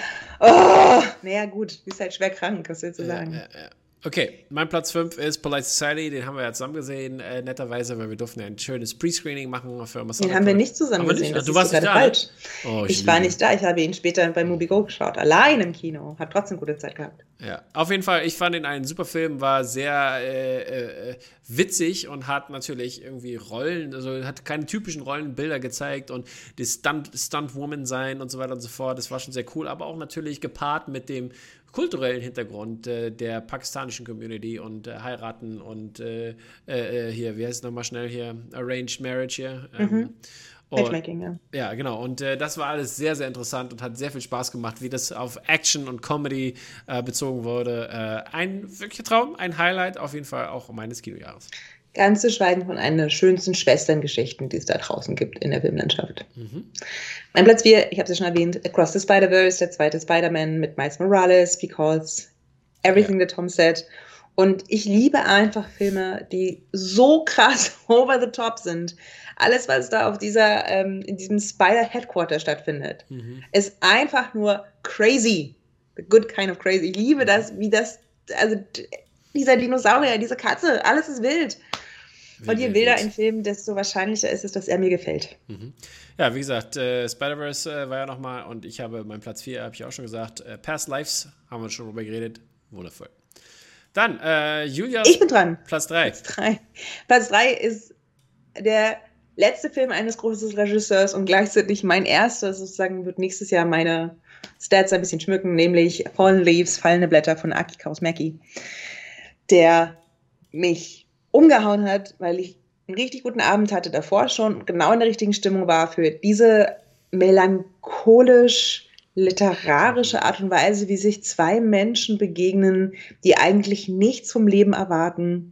Oh, naja, gut, du bist halt schwer krank, was willst du sagen? Ja, ja, ja. Okay, mein Platz fünf ist Polite Society, den haben wir ja zusammen gesehen, äh, netterweise, weil wir durften ja ein schönes Pre-Screening machen für Masada. Den haben wir nicht zusammen Aber gesehen, nicht? das Du ist warst nicht da, falsch. Ne? Oh, ich ich war nicht da, ich habe ihn später bei MovieGo geschaut, allein im Kino, hat trotzdem gute Zeit gehabt. Ja, auf jeden Fall, ich fand ihn einen super Film, war sehr äh, äh, witzig und hat natürlich irgendwie Rollen, also hat keine typischen Rollenbilder gezeigt und das Stunt, Stunt-Woman sein und so weiter und so fort, das war schon sehr cool, aber auch natürlich gepaart mit dem kulturellen Hintergrund äh, der pakistanischen Community und äh, heiraten und äh, äh, hier, wie heißt es nochmal schnell hier, Arranged Marriage hier. Ähm, mhm. Matchmaking, ja. Ja, genau. Und äh, das war alles sehr, sehr interessant und hat sehr viel Spaß gemacht, wie das auf Action und Comedy äh, bezogen wurde. Äh, ein wirklicher Traum, ein Highlight auf jeden Fall auch meines Kinojahres. Ganz zu schweigen von einer der schönsten Schwesterngeschichten, die es da draußen gibt in der Filmlandschaft. Mhm. Mein Platz vier, ich habe es ja schon erwähnt, Across the Spider-Verse, der zweite Spider-Man mit Miles Morales, because everything ja. that Tom said. Und ich liebe einfach Filme, die so krass over the top sind. Alles, was da auf dieser, ähm, in diesem Spider-Headquarter stattfindet, mhm. ist einfach nur crazy. The good kind of crazy. Ich liebe das, wie das, also dieser Dinosaurier, diese Katze, alles ist wild. Und je wilder ein Film, desto wahrscheinlicher ist es, dass er mir gefällt. Mhm. Ja, wie gesagt, äh, Spider-Verse äh, war ja nochmal und ich habe meinen Platz vier, habe ich auch schon gesagt, äh, Past Lives, haben wir schon drüber geredet, wundervoll. Dann, äh, Julia. Ich bin dran. Platz drei. Platz drei. Platz drei ist der letzte Film eines großen Regisseurs und gleichzeitig mein erster, sozusagen wird nächstes Jahr meine Stats ein bisschen schmücken, nämlich Fallen Leaves, Fallende Blätter von Aki Kaurismäki, der mich umgehauen hat, weil ich einen richtig guten Abend hatte davor schon und genau in der richtigen Stimmung war für diese melancholisch literarische Art und Weise, wie sich zwei Menschen begegnen, die eigentlich nichts vom Leben erwarten.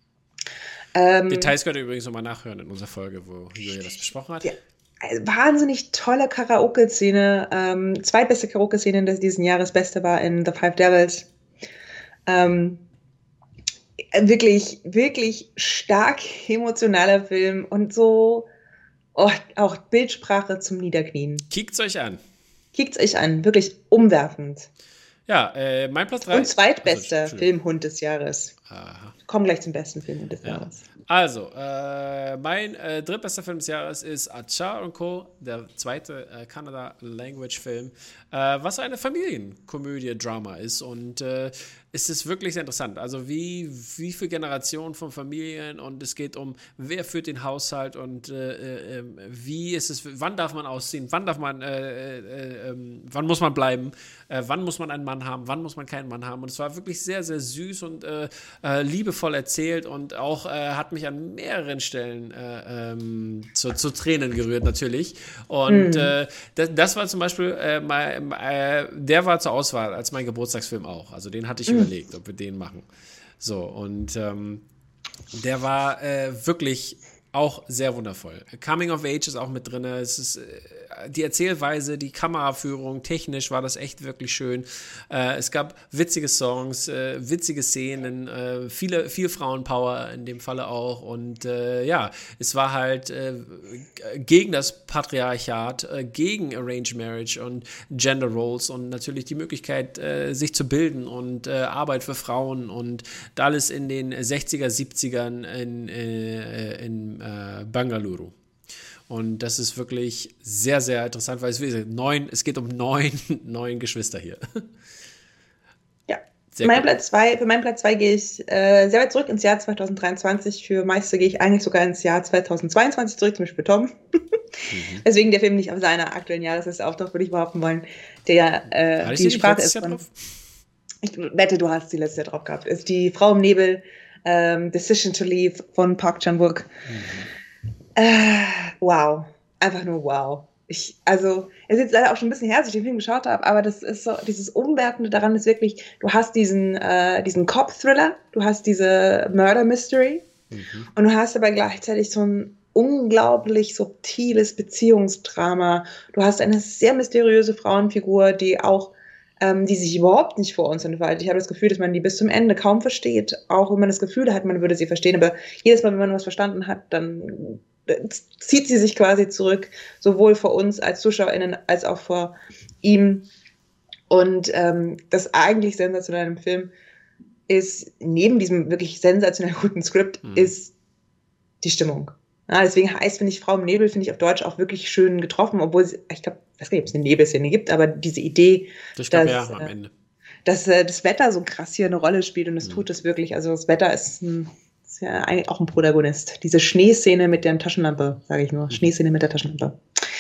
Ähm, Details könnt ihr übrigens nochmal nachhören in unserer Folge, wo Julia das besprochen hat. Ja, also wahnsinnig tolle Karaoke-Szene. Ähm, zweitbeste Karaoke-Szene dieses Jahres, beste war in The Five Devils. Ähm, wirklich, wirklich stark emotionaler Film und so oh, auch Bildsprache zum Niederknien. Kickt's euch an. Kickt's euch an, wirklich umwerfend. Ja, äh, mein Platz drei. Und zweitbester also, Filmhund des Jahres. Aha. Kommen gleich zum besten Filmhund des ja. Jahres. Also, äh, mein äh, drittbester Film des Jahres ist Achar und Co., der zweite äh, Kannada-Language-Film, äh, was eine Familienkomödie-Drama ist. Und äh, es ist wirklich sehr interessant. Also, wie, wie viele Generationen von Familien und es geht um, wer führt den Haushalt und äh, äh, wie ist es, wann darf man ausziehen, wann darf man, äh, äh, äh, wann muss man bleiben, äh, wann muss man einen Mann haben, wann muss man keinen Mann haben. Und es war wirklich sehr, sehr süß und äh, äh, liebevoll erzählt und auch äh, hat mich an mehreren Stellen äh, ähm, zu, zu Tränen gerührt natürlich und mhm. äh, das, das war zum Beispiel äh, mein, äh, der war zur Auswahl als mein Geburtstagsfilm auch, also den hatte ich mhm. überlegt, ob wir den machen, so und ähm, der war äh, wirklich auch sehr wundervoll. Coming of Age ist auch mit drin. Es ist äh, die Erzählweise, die Kameraführung, technisch war das echt wirklich schön. Äh, es gab witzige Songs, äh, witzige Szenen, äh, viele, viel Frauenpower in dem Falle auch. Und äh, ja, es war halt äh, gegen das Patriarchat, äh, gegen Arranged Marriage und Gender Roles und natürlich die Möglichkeit, äh, sich zu bilden und äh, Arbeit für Frauen und alles in den sechziger, siebzigern in, äh, in äh, Bangalore. Und das ist wirklich sehr, sehr interessant, weil es, wie gesagt, neun, es geht um neun, neun Geschwister hier. Ja, Mein Platz zwei, für meinen Platz zwei gehe ich äh, sehr weit zurück ins Jahr zwanzig dreiundzwanzig. Für meiste gehe ich eigentlich sogar ins Jahr zwanzig zweiundzwanzig zurück, zum Beispiel Tom. Mhm. Deswegen der Film nicht auf seiner aktuellen Jahreszeit auftaucht, würde ich behaupten wollen. Der, äh, die Sprache ist von, ich wette, du hast sie letztes Jahr drauf gehabt. Ist die Frau im Nebel, ähm, Decision to Leave von Park Chan-wook. Mhm. Äh, wow. Einfach nur wow. Ich, also, es ist jetzt leider auch schon ein bisschen her, als ich den Film geschaut habe, aber das ist so, dieses Umwerfende daran ist wirklich, du hast diesen, äh, diesen Cop-Thriller, du hast diese Murder-Mystery mhm. und du hast aber gleichzeitig so ein unglaublich subtiles Beziehungsdrama. Du hast eine sehr mysteriöse Frauenfigur, die auch, ähm, die sich überhaupt nicht vor uns entfaltet. Ich habe das Gefühl, dass man die bis zum Ende kaum versteht, auch wenn man das Gefühl hat, man würde sie verstehen, aber jedes Mal, wenn man was verstanden hat, dann zieht sie sich quasi zurück, sowohl vor uns als ZuschauerInnen als auch vor ihm. Und ähm, das eigentlich sensationelle im Film ist, neben diesem wirklich sensationell guten Skript, mhm. ist die Stimmung. Ja, deswegen heißt, finde ich, Frau im Nebel, finde ich auf Deutsch auch wirklich schön getroffen, obwohl sie, ich glaube, ich weiß gar nicht, ob es eine Nebelszene gibt, aber diese Idee, ich glaub, dass, ja, am Ende. dass äh, das Wetter so krass hier eine Rolle spielt und es mhm. tut es wirklich. Also das Wetter ist ein ist ja eigentlich auch ein Protagonist. Diese Schneeszene mit der Taschenlampe, sage ich nur. Mhm. Schneeszene mit der Taschenlampe.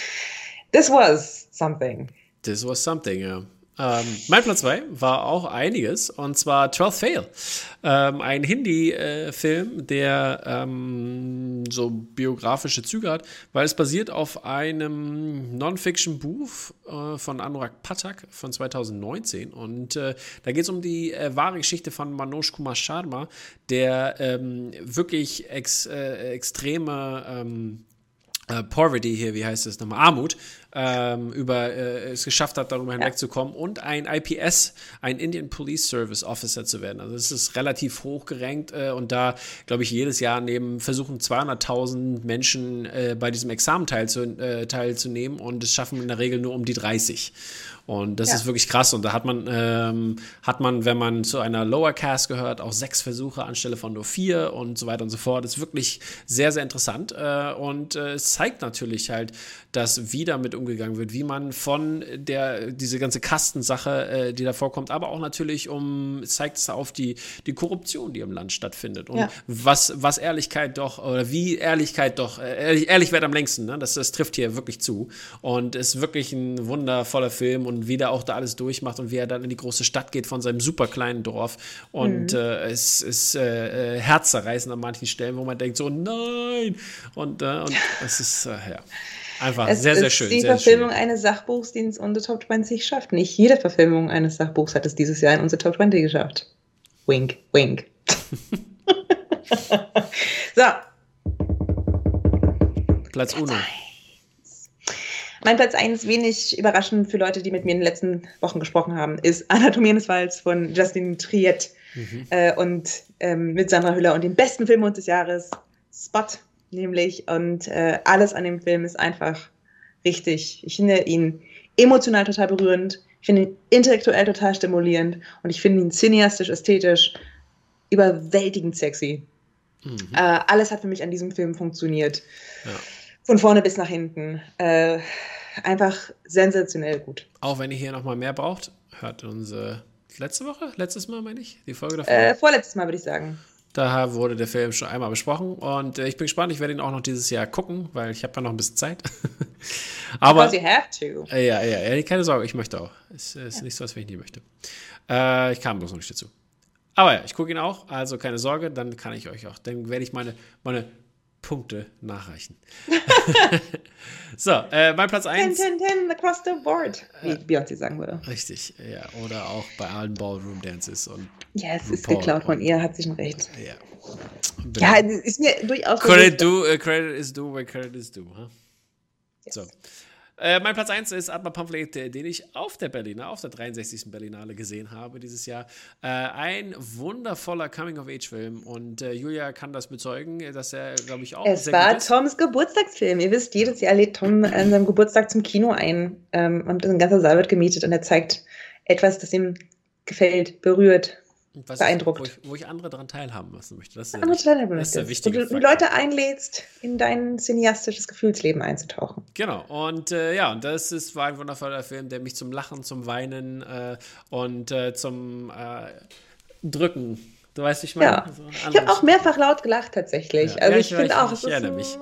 This was something. This was something, ja. Ähm, mein Platz zwei war auch einiges, und zwar twelfth Fail. Ähm, ein Hindi-Film, äh, der ähm, so biografische Züge hat, weil es basiert auf einem Non-Fiction-Buch äh, von Anurag Pathak von zwanzig neunzehn. Und äh, da geht es um die äh, wahre Geschichte von Manoj Kumar Sharma, der ähm, wirklich ex, äh, extreme ähm, Uh, Poverty hier, wie heißt es nochmal, Armut, ähm, über, äh, es geschafft hat, darüber hinwegzukommen und ein I P S, ein Indian Police Service Officer zu werden. Also es ist relativ hoch gerankt äh, und da, glaube ich, jedes Jahr neben versuchen zweihunderttausend Menschen äh, bei diesem Examen teilzu, äh, teilzunehmen, und es schaffen in der Regel nur um die dreißig. Und das ja. ist wirklich krass. Und da hat man, ähm, hat man, wenn man zu einer Lower Caste gehört, auch sechs Versuche anstelle von nur vier und so weiter und so fort. Das ist wirklich sehr, sehr interessant. Äh, und äh, es zeigt natürlich halt, dass wie damit umgegangen wird, wie man von der, diese ganze Kastensache, äh, die da vorkommt, aber auch natürlich um, zeigt es auf die, die Korruption, die im Land stattfindet. Und ja. was, was Ehrlichkeit doch, oder wie Ehrlichkeit doch, äh, ehrlich, ehrlich wird am längsten, ne? das, das trifft hier wirklich zu. Und es ist wirklich ein wundervoller Film, und wie der auch da alles durchmacht und wie er dann in die große Stadt geht von seinem super kleinen Dorf. Und mhm. äh, es ist äh, äh, herzzerreißend an manchen Stellen, wo man denkt so, nein! Und, äh, und es ist, äh, ja, einfach es sehr, sehr schön. Es ist die sehr Verfilmung schön. eines Sachbuchs, die es in unsere Top zwanzig schafft. Nicht jede Verfilmung eines Sachbuchs hat es dieses Jahr in unsere Top zwanzig geschafft. Wink, wink. So. Platz uno. Mein Platz eins, wenig überraschend für Leute, die mit mir in den letzten Wochen gesprochen haben, ist Anatomie eines Falls von Justin Triet mhm. äh, und ähm, mit Sandra Hüller und dem besten Film des Jahres, Spot, nämlich. Und äh, alles an dem Film ist einfach richtig. Ich finde ihn emotional total berührend, ich finde ihn intellektuell total stimulierend und ich finde ihn cineastisch, ästhetisch überwältigend sexy. Mhm. Äh, alles hat für mich an diesem Film funktioniert. Ja. Von vorne bis nach hinten. Äh, einfach sensationell gut. Auch wenn ihr hier nochmal mehr braucht, hört unsere letzte Woche, letztes Mal meine ich, die Folge davor. Äh, vorletztes Mal würde ich sagen. Da wurde der Film schon einmal besprochen, und äh, ich bin gespannt, ich werde ihn auch noch dieses Jahr gucken, weil ich habe ja noch ein bisschen Zeit. Aber Because you have to. Äh, ja, ja, ja, keine Sorge, ich möchte auch. Es ist ja. nicht so, als wenn ich nie möchte. Äh, ich kam bloß noch nicht dazu. Aber ja, ich gucke ihn auch, also keine Sorge, dann kann ich euch auch, dann werde ich meine, meine Punkte nachreichen. So, äh, mein Platz eins. ten, ten, ten across the board, wie äh, Beyoncé sagen würde. Richtig, ja. Oder auch bei allen Ballroom Dances. Und ja, es ist geklaut von ihr, hat sie schon recht. Ja, ja, ist mir durchaus. Credit, do, uh, credit is due where credit is due. Huh? Yes. So. Äh, mein Platz eins ist Atma Pamphlet, den ich auf der Berliner, auf der dreiundsechzigsten Berlinale gesehen habe dieses Jahr. Äh, ein wundervoller Coming-of-Age-Film, und äh, Julia kann das bezeugen, dass er, glaube ich, auch es sehr war gut ist. Toms Geburtstagsfilm. Ihr wisst, jedes Jahr lädt Tom an seinem Geburtstag zum Kino ein ähm, und ein ganzer Saal wird gemietet, und er zeigt etwas, das ihm gefällt, berührt, Was beeindruckt. Ich, wo, ich, wo ich andere daran teilhaben lassen möchte. Das ist, andere teilhaben das ist der möchtest. wichtige Und du die Leute einlädst, in dein cineastisches Gefühlsleben einzutauchen. Genau. Und äh, ja, und das ist, war ein wundervoller Film, der mich zum Lachen, zum Weinen äh, und äh, zum äh, Drücken. Du weißt, ich meine. Ja. Also, ich habe auch mehrfach laut gelacht tatsächlich. Ja. Also Ja, ich, ich finde auch, ich, es, ich ist erinnere ein, mich.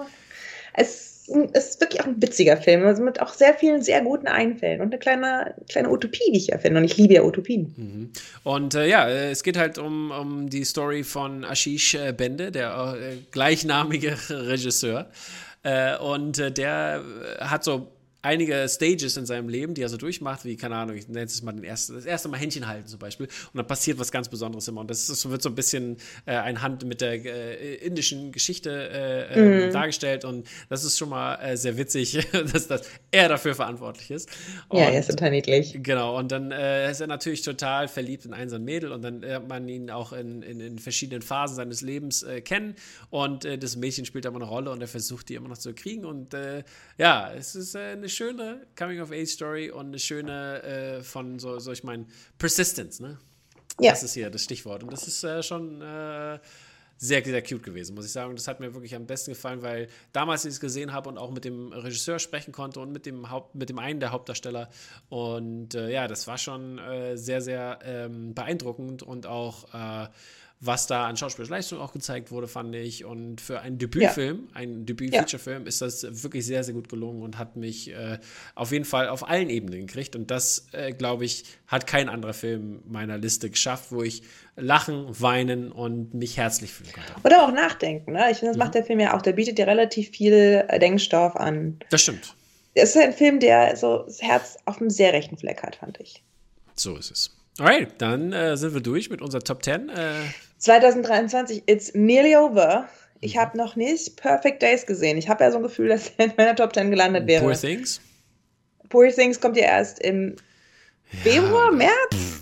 es, es ist wirklich auch ein witziger Film, also mit auch sehr vielen sehr guten Einfällen und eine kleine, kleine Utopie, die ich erfinde. Und ich liebe ja Utopien. Mhm. Und äh, ja, es geht halt um, um die Story von Ashish äh, Bende, der äh, gleichnamige Regisseur. Äh, und äh, der hat so einige Stages in seinem Leben, die er so durchmacht, wie, keine Ahnung, ich nenne es mal den ersten, das erste Mal Händchen halten zum Beispiel. Und dann passiert was ganz Besonderes immer. Und das ist, wird so ein bisschen äh, ein Hand mit der äh, indischen Geschichte äh, äh, mm. dargestellt. Und das ist schon mal äh, sehr witzig, dass, dass er dafür verantwortlich ist. Und, ja, er ist total niedlich. Genau, und dann äh, ist er natürlich total verliebt in einen so ein Mädel. Und dann lernt man ihn auch in, in, in verschiedenen Phasen seines Lebens äh, kennen. Und äh, das Mädchen spielt aber eine Rolle und er versucht, die immer noch zu kriegen. Und äh, ja, es ist äh, eine schöne Coming-of-Age-Story und eine schöne äh, von so, so ich meine, Persistence, ne? Ja. Das ist hier das Stichwort. Und das ist äh, schon äh, sehr, sehr cute gewesen, muss ich sagen. Und das hat mir wirklich am besten gefallen, weil damals, als ich es gesehen habe und auch mit dem Regisseur sprechen konnte und mit dem, Haupt, mit dem einen der Hauptdarsteller. Und äh, ja, das war schon äh, sehr, sehr ähm, beeindruckend und auch äh, was da an schauspielerischer Leistung auch gezeigt wurde, fand ich. Und für einen Debütfilm, ja. einen Debüt-Feature-Film, ja. ist das wirklich sehr, sehr gut gelungen und hat mich äh, auf jeden Fall auf allen Ebenen gekriegt. Und das, äh, glaube ich, hat kein anderer Film meiner Liste geschafft, wo ich lachen, weinen und mich herzlich fühlen konnte. Oder auch nachdenken, ne? Ich finde, das mhm. macht der Film ja auch. Der bietet dir relativ viel Denkstoff an. Das stimmt. Es ist ein Film, der so das Herz auf einem sehr rechten Fleck hat, fand ich. So ist es. Alright, dann äh, sind wir durch mit unserer Top zehn. Äh zwanzig dreiundzwanzig, it's nearly over. Ich mhm. habe noch nicht Perfect Days gesehen. Ich habe ja so ein Gefühl, dass er in meiner Top zehn gelandet wäre. Poor Things? Poor Things kommt ja erst im ja, Februar, März. Pff.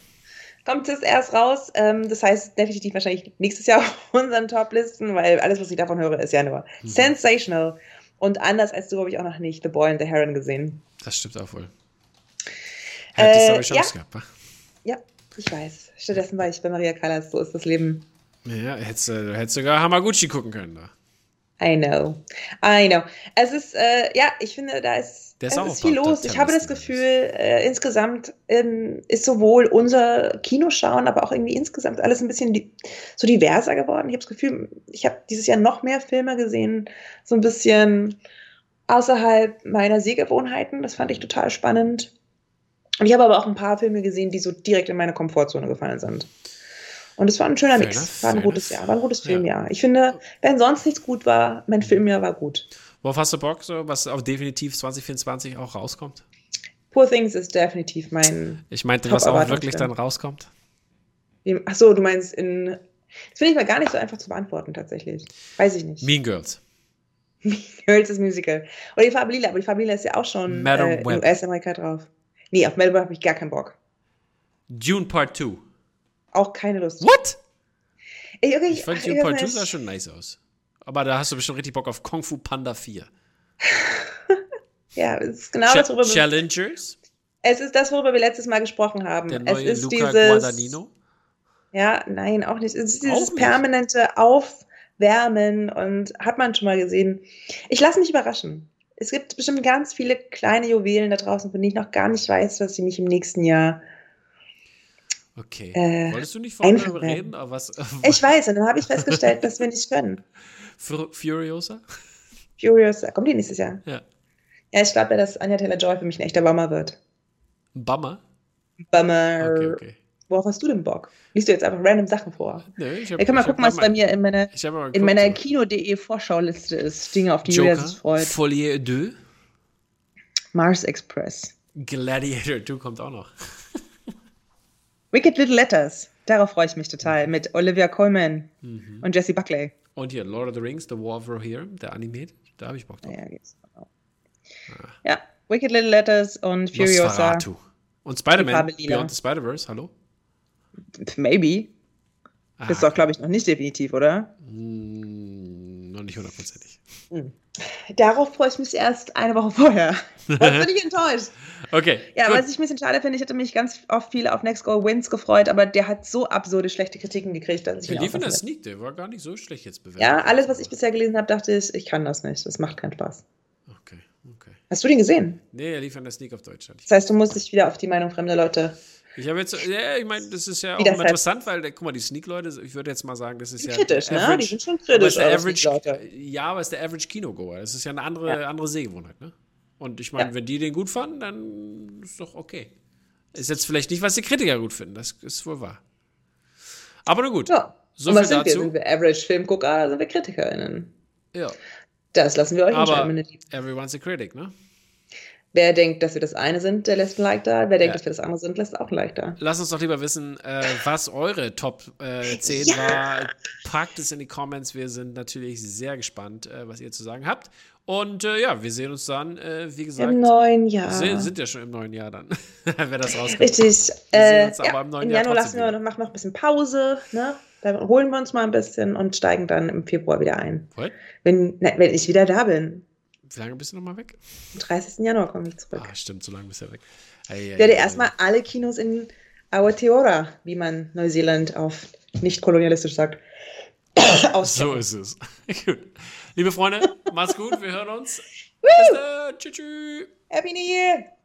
Kommt es erst raus. Ähm, das heißt, definitiv wahrscheinlich nächstes Jahr auf unseren Top-Listen, weil alles, was ich davon höre, ist ja nur mhm. sensational. Und anders als du habe ich auch noch nicht The Boy and the Heron gesehen. Das stimmt auch wohl. Hätte es aber Chance gehabt, wa? Ja, ich weiß. Stattdessen war ich bei Maria Callas. So ist das Leben. Ja, hättest, du hättest sogar Hamaguchi gucken können da. I know. I know. Es ist, äh, ja, ich finde, da ist, ist, es ist viel los. Ich habe das Gefühl, äh, insgesamt ähm, ist sowohl unser Kinoschauen, aber auch irgendwie insgesamt alles ein bisschen di- so diverser geworden. Ich habe das Gefühl, ich habe dieses Jahr noch mehr Filme gesehen, so ein bisschen außerhalb meiner Sehgewohnheiten. Das fand ich total spannend. Und ich habe aber auch ein paar Filme gesehen, die so direkt in meine Komfortzone gefallen sind. Und es war ein schöner fair Mix. Enough, war ein gutes enough. Jahr, war ein gutes Filmjahr. Ja. Ich finde, wenn sonst nichts gut war, mein Filmjahr war gut. Worauf hast du Bock, so, was auch definitiv zwanzig vierundzwanzig auch rauskommt? Poor Things ist definitiv mein Ich meinte, was auch wirklich dann rauskommt? Achso, du meinst in... Das finde ich mal gar nicht so einfach zu beantworten, tatsächlich. Weiß ich nicht. Mean Girls. Mean Girls ist Musical. Oder die Farbe Lila, aber die Farbe Lila ist ja auch schon äh, in U S-Amerika drauf. Nee, auf Madam Web habe ich gar keinen Bock. Dune Part zwei. Auch keine Lust. What? Ich, okay, ich fand ich, Dune ich, Part zwei sah schon nice aus. Aber da hast du bestimmt richtig Bock auf Kung Fu Panda vier. Ja, es ist genau Ch- das, worüber Challengers? Es ist das, worüber wir letztes Mal gesprochen haben. Der neue es ist Luca dieses, Guadagnino? Ja, nein, auch nicht. Es ist dieses nicht. permanente Aufwärmen und hat man schon mal gesehen. Ich lasse mich überraschen. Es gibt bestimmt ganz viele kleine Juwelen da draußen, von denen ich noch gar nicht weiß, dass sie mich im nächsten Jahr Okay. Äh, Wolltest du nicht vorher darüber reden? Aber was, ich weiß, und dann habe ich festgestellt, dass wir nicht können. F- Furiosa? Furiosa, kommt die nächstes Jahr? Ja. Ja, ich glaube ja, dass Anya Taylor-Joy für mich ein echter Bummer wird. Bummer? Bummer. Okay, okay. Worauf hast du denn Bock? Liest du jetzt einfach random Sachen vor? Nö, ich hab, ich kann mal ich gucken, was bei mir in meiner, geguckt, in meiner Kino.de Vorschauliste ist. Dinge, auf die Joker, Julia sich freut. Folie deux. Mars Express. Gladiator zwei kommt auch noch. Wicked Little Letters. Darauf freue ich mich total. Mit Olivia Colman mhm. und Jessie Buckley. Und hier, Lord of the Rings, The War of Rohirrim, der Anime. Da habe ich Bock drauf. Ja, geht's. Ah. Ja, Wicked Little Letters und Furiosa. Nosferatu. Und Spider-Man, Beyond the Spider-Verse, hallo? Maybe. Ah, ist doch, glaube ich, noch nicht definitiv, oder? Mm, noch nicht hundertprozentig. Mhm. Darauf freue ich mich erst eine Woche vorher. Sonst bin ich enttäuscht. Okay. Ja, gut. was ich ein bisschen schade finde, ich hatte mich ganz oft viel auf Next Goal Wins gefreut, aber der hat so absurde schlechte Kritiken gekriegt, dass ich Der ihn lief in der aufpassen will. Sneak, der war gar nicht so schlecht jetzt bewertet. Ja, alles, was ich bisher gelesen habe, dachte ich, ich kann das nicht. Das macht keinen Spaß. Okay, okay. Hast du den gesehen? Nee, er lief in der Sneak auf Deutsch. hatte ich. Das heißt, du musst dich wieder auf die Meinung fremder Leute. Ich habe jetzt, ja, ich meine, das ist ja auch Wie das immer heißt. interessant, weil, der, guck mal, die Sneak-Leute, ich würde jetzt mal sagen, das ist ja Kritisch, der ne? Average, Die sind schon aber kritisch. ist der eure Average, Sneak-Leute. ja, aber ist der Average Kinogoer. Das ist ja eine andere, Ja. andere Sehgewohnheit, ne? Und ich meine, Ja. wenn die den gut fanden, dann ist doch okay. Ist jetzt vielleicht nicht, was die Kritiker gut finden, das ist wohl wahr. Aber nun gut, Ja. so Und was viel sind wir? dazu. Sind wir Average-Filmgucker oder sind wir KritikerInnen? Ja, Das lassen wir euch aber entscheiden, meine Lieben. everyone's a critic, ne? Wer denkt, dass wir das eine sind, der lässt ein Like da. Wer denkt, Ja. dass wir das andere sind, lässt auch ein Like da. Lasst uns doch lieber wissen, äh, was eure Top äh, zehn Ja. war. Packt es in die Comments. Wir sind natürlich sehr gespannt, äh, was ihr zu sagen habt. Und äh, ja, wir sehen uns dann, äh, wie gesagt, Im neuen Jahr. se- sind ja schon im neuen Jahr dann, wenn das rauskommt. Richtig. sehen Äh, uns aber ja, im neuen Im Jahr Januar trotzdem lassen wir noch, machen noch ein bisschen Pause. Ne? Dann holen wir uns mal ein bisschen und steigen dann im Februar wieder ein. What? Wenn, ne, wenn ich wieder da bin. Wie lange bist du nochmal weg? Am dreißigsten Januar komme ich zurück. Ah, stimmt, so lange bist du ja weg. Ei, ei, Ich werde ei, erstmal alle Kinos in Aotearoa, wie man Neuseeland auf nicht kolonialistisch sagt, So ist es. Gut. Liebe Freunde, macht's gut, wir hören uns. Bis dann. Tschüss. Tschüss. Happy New Year!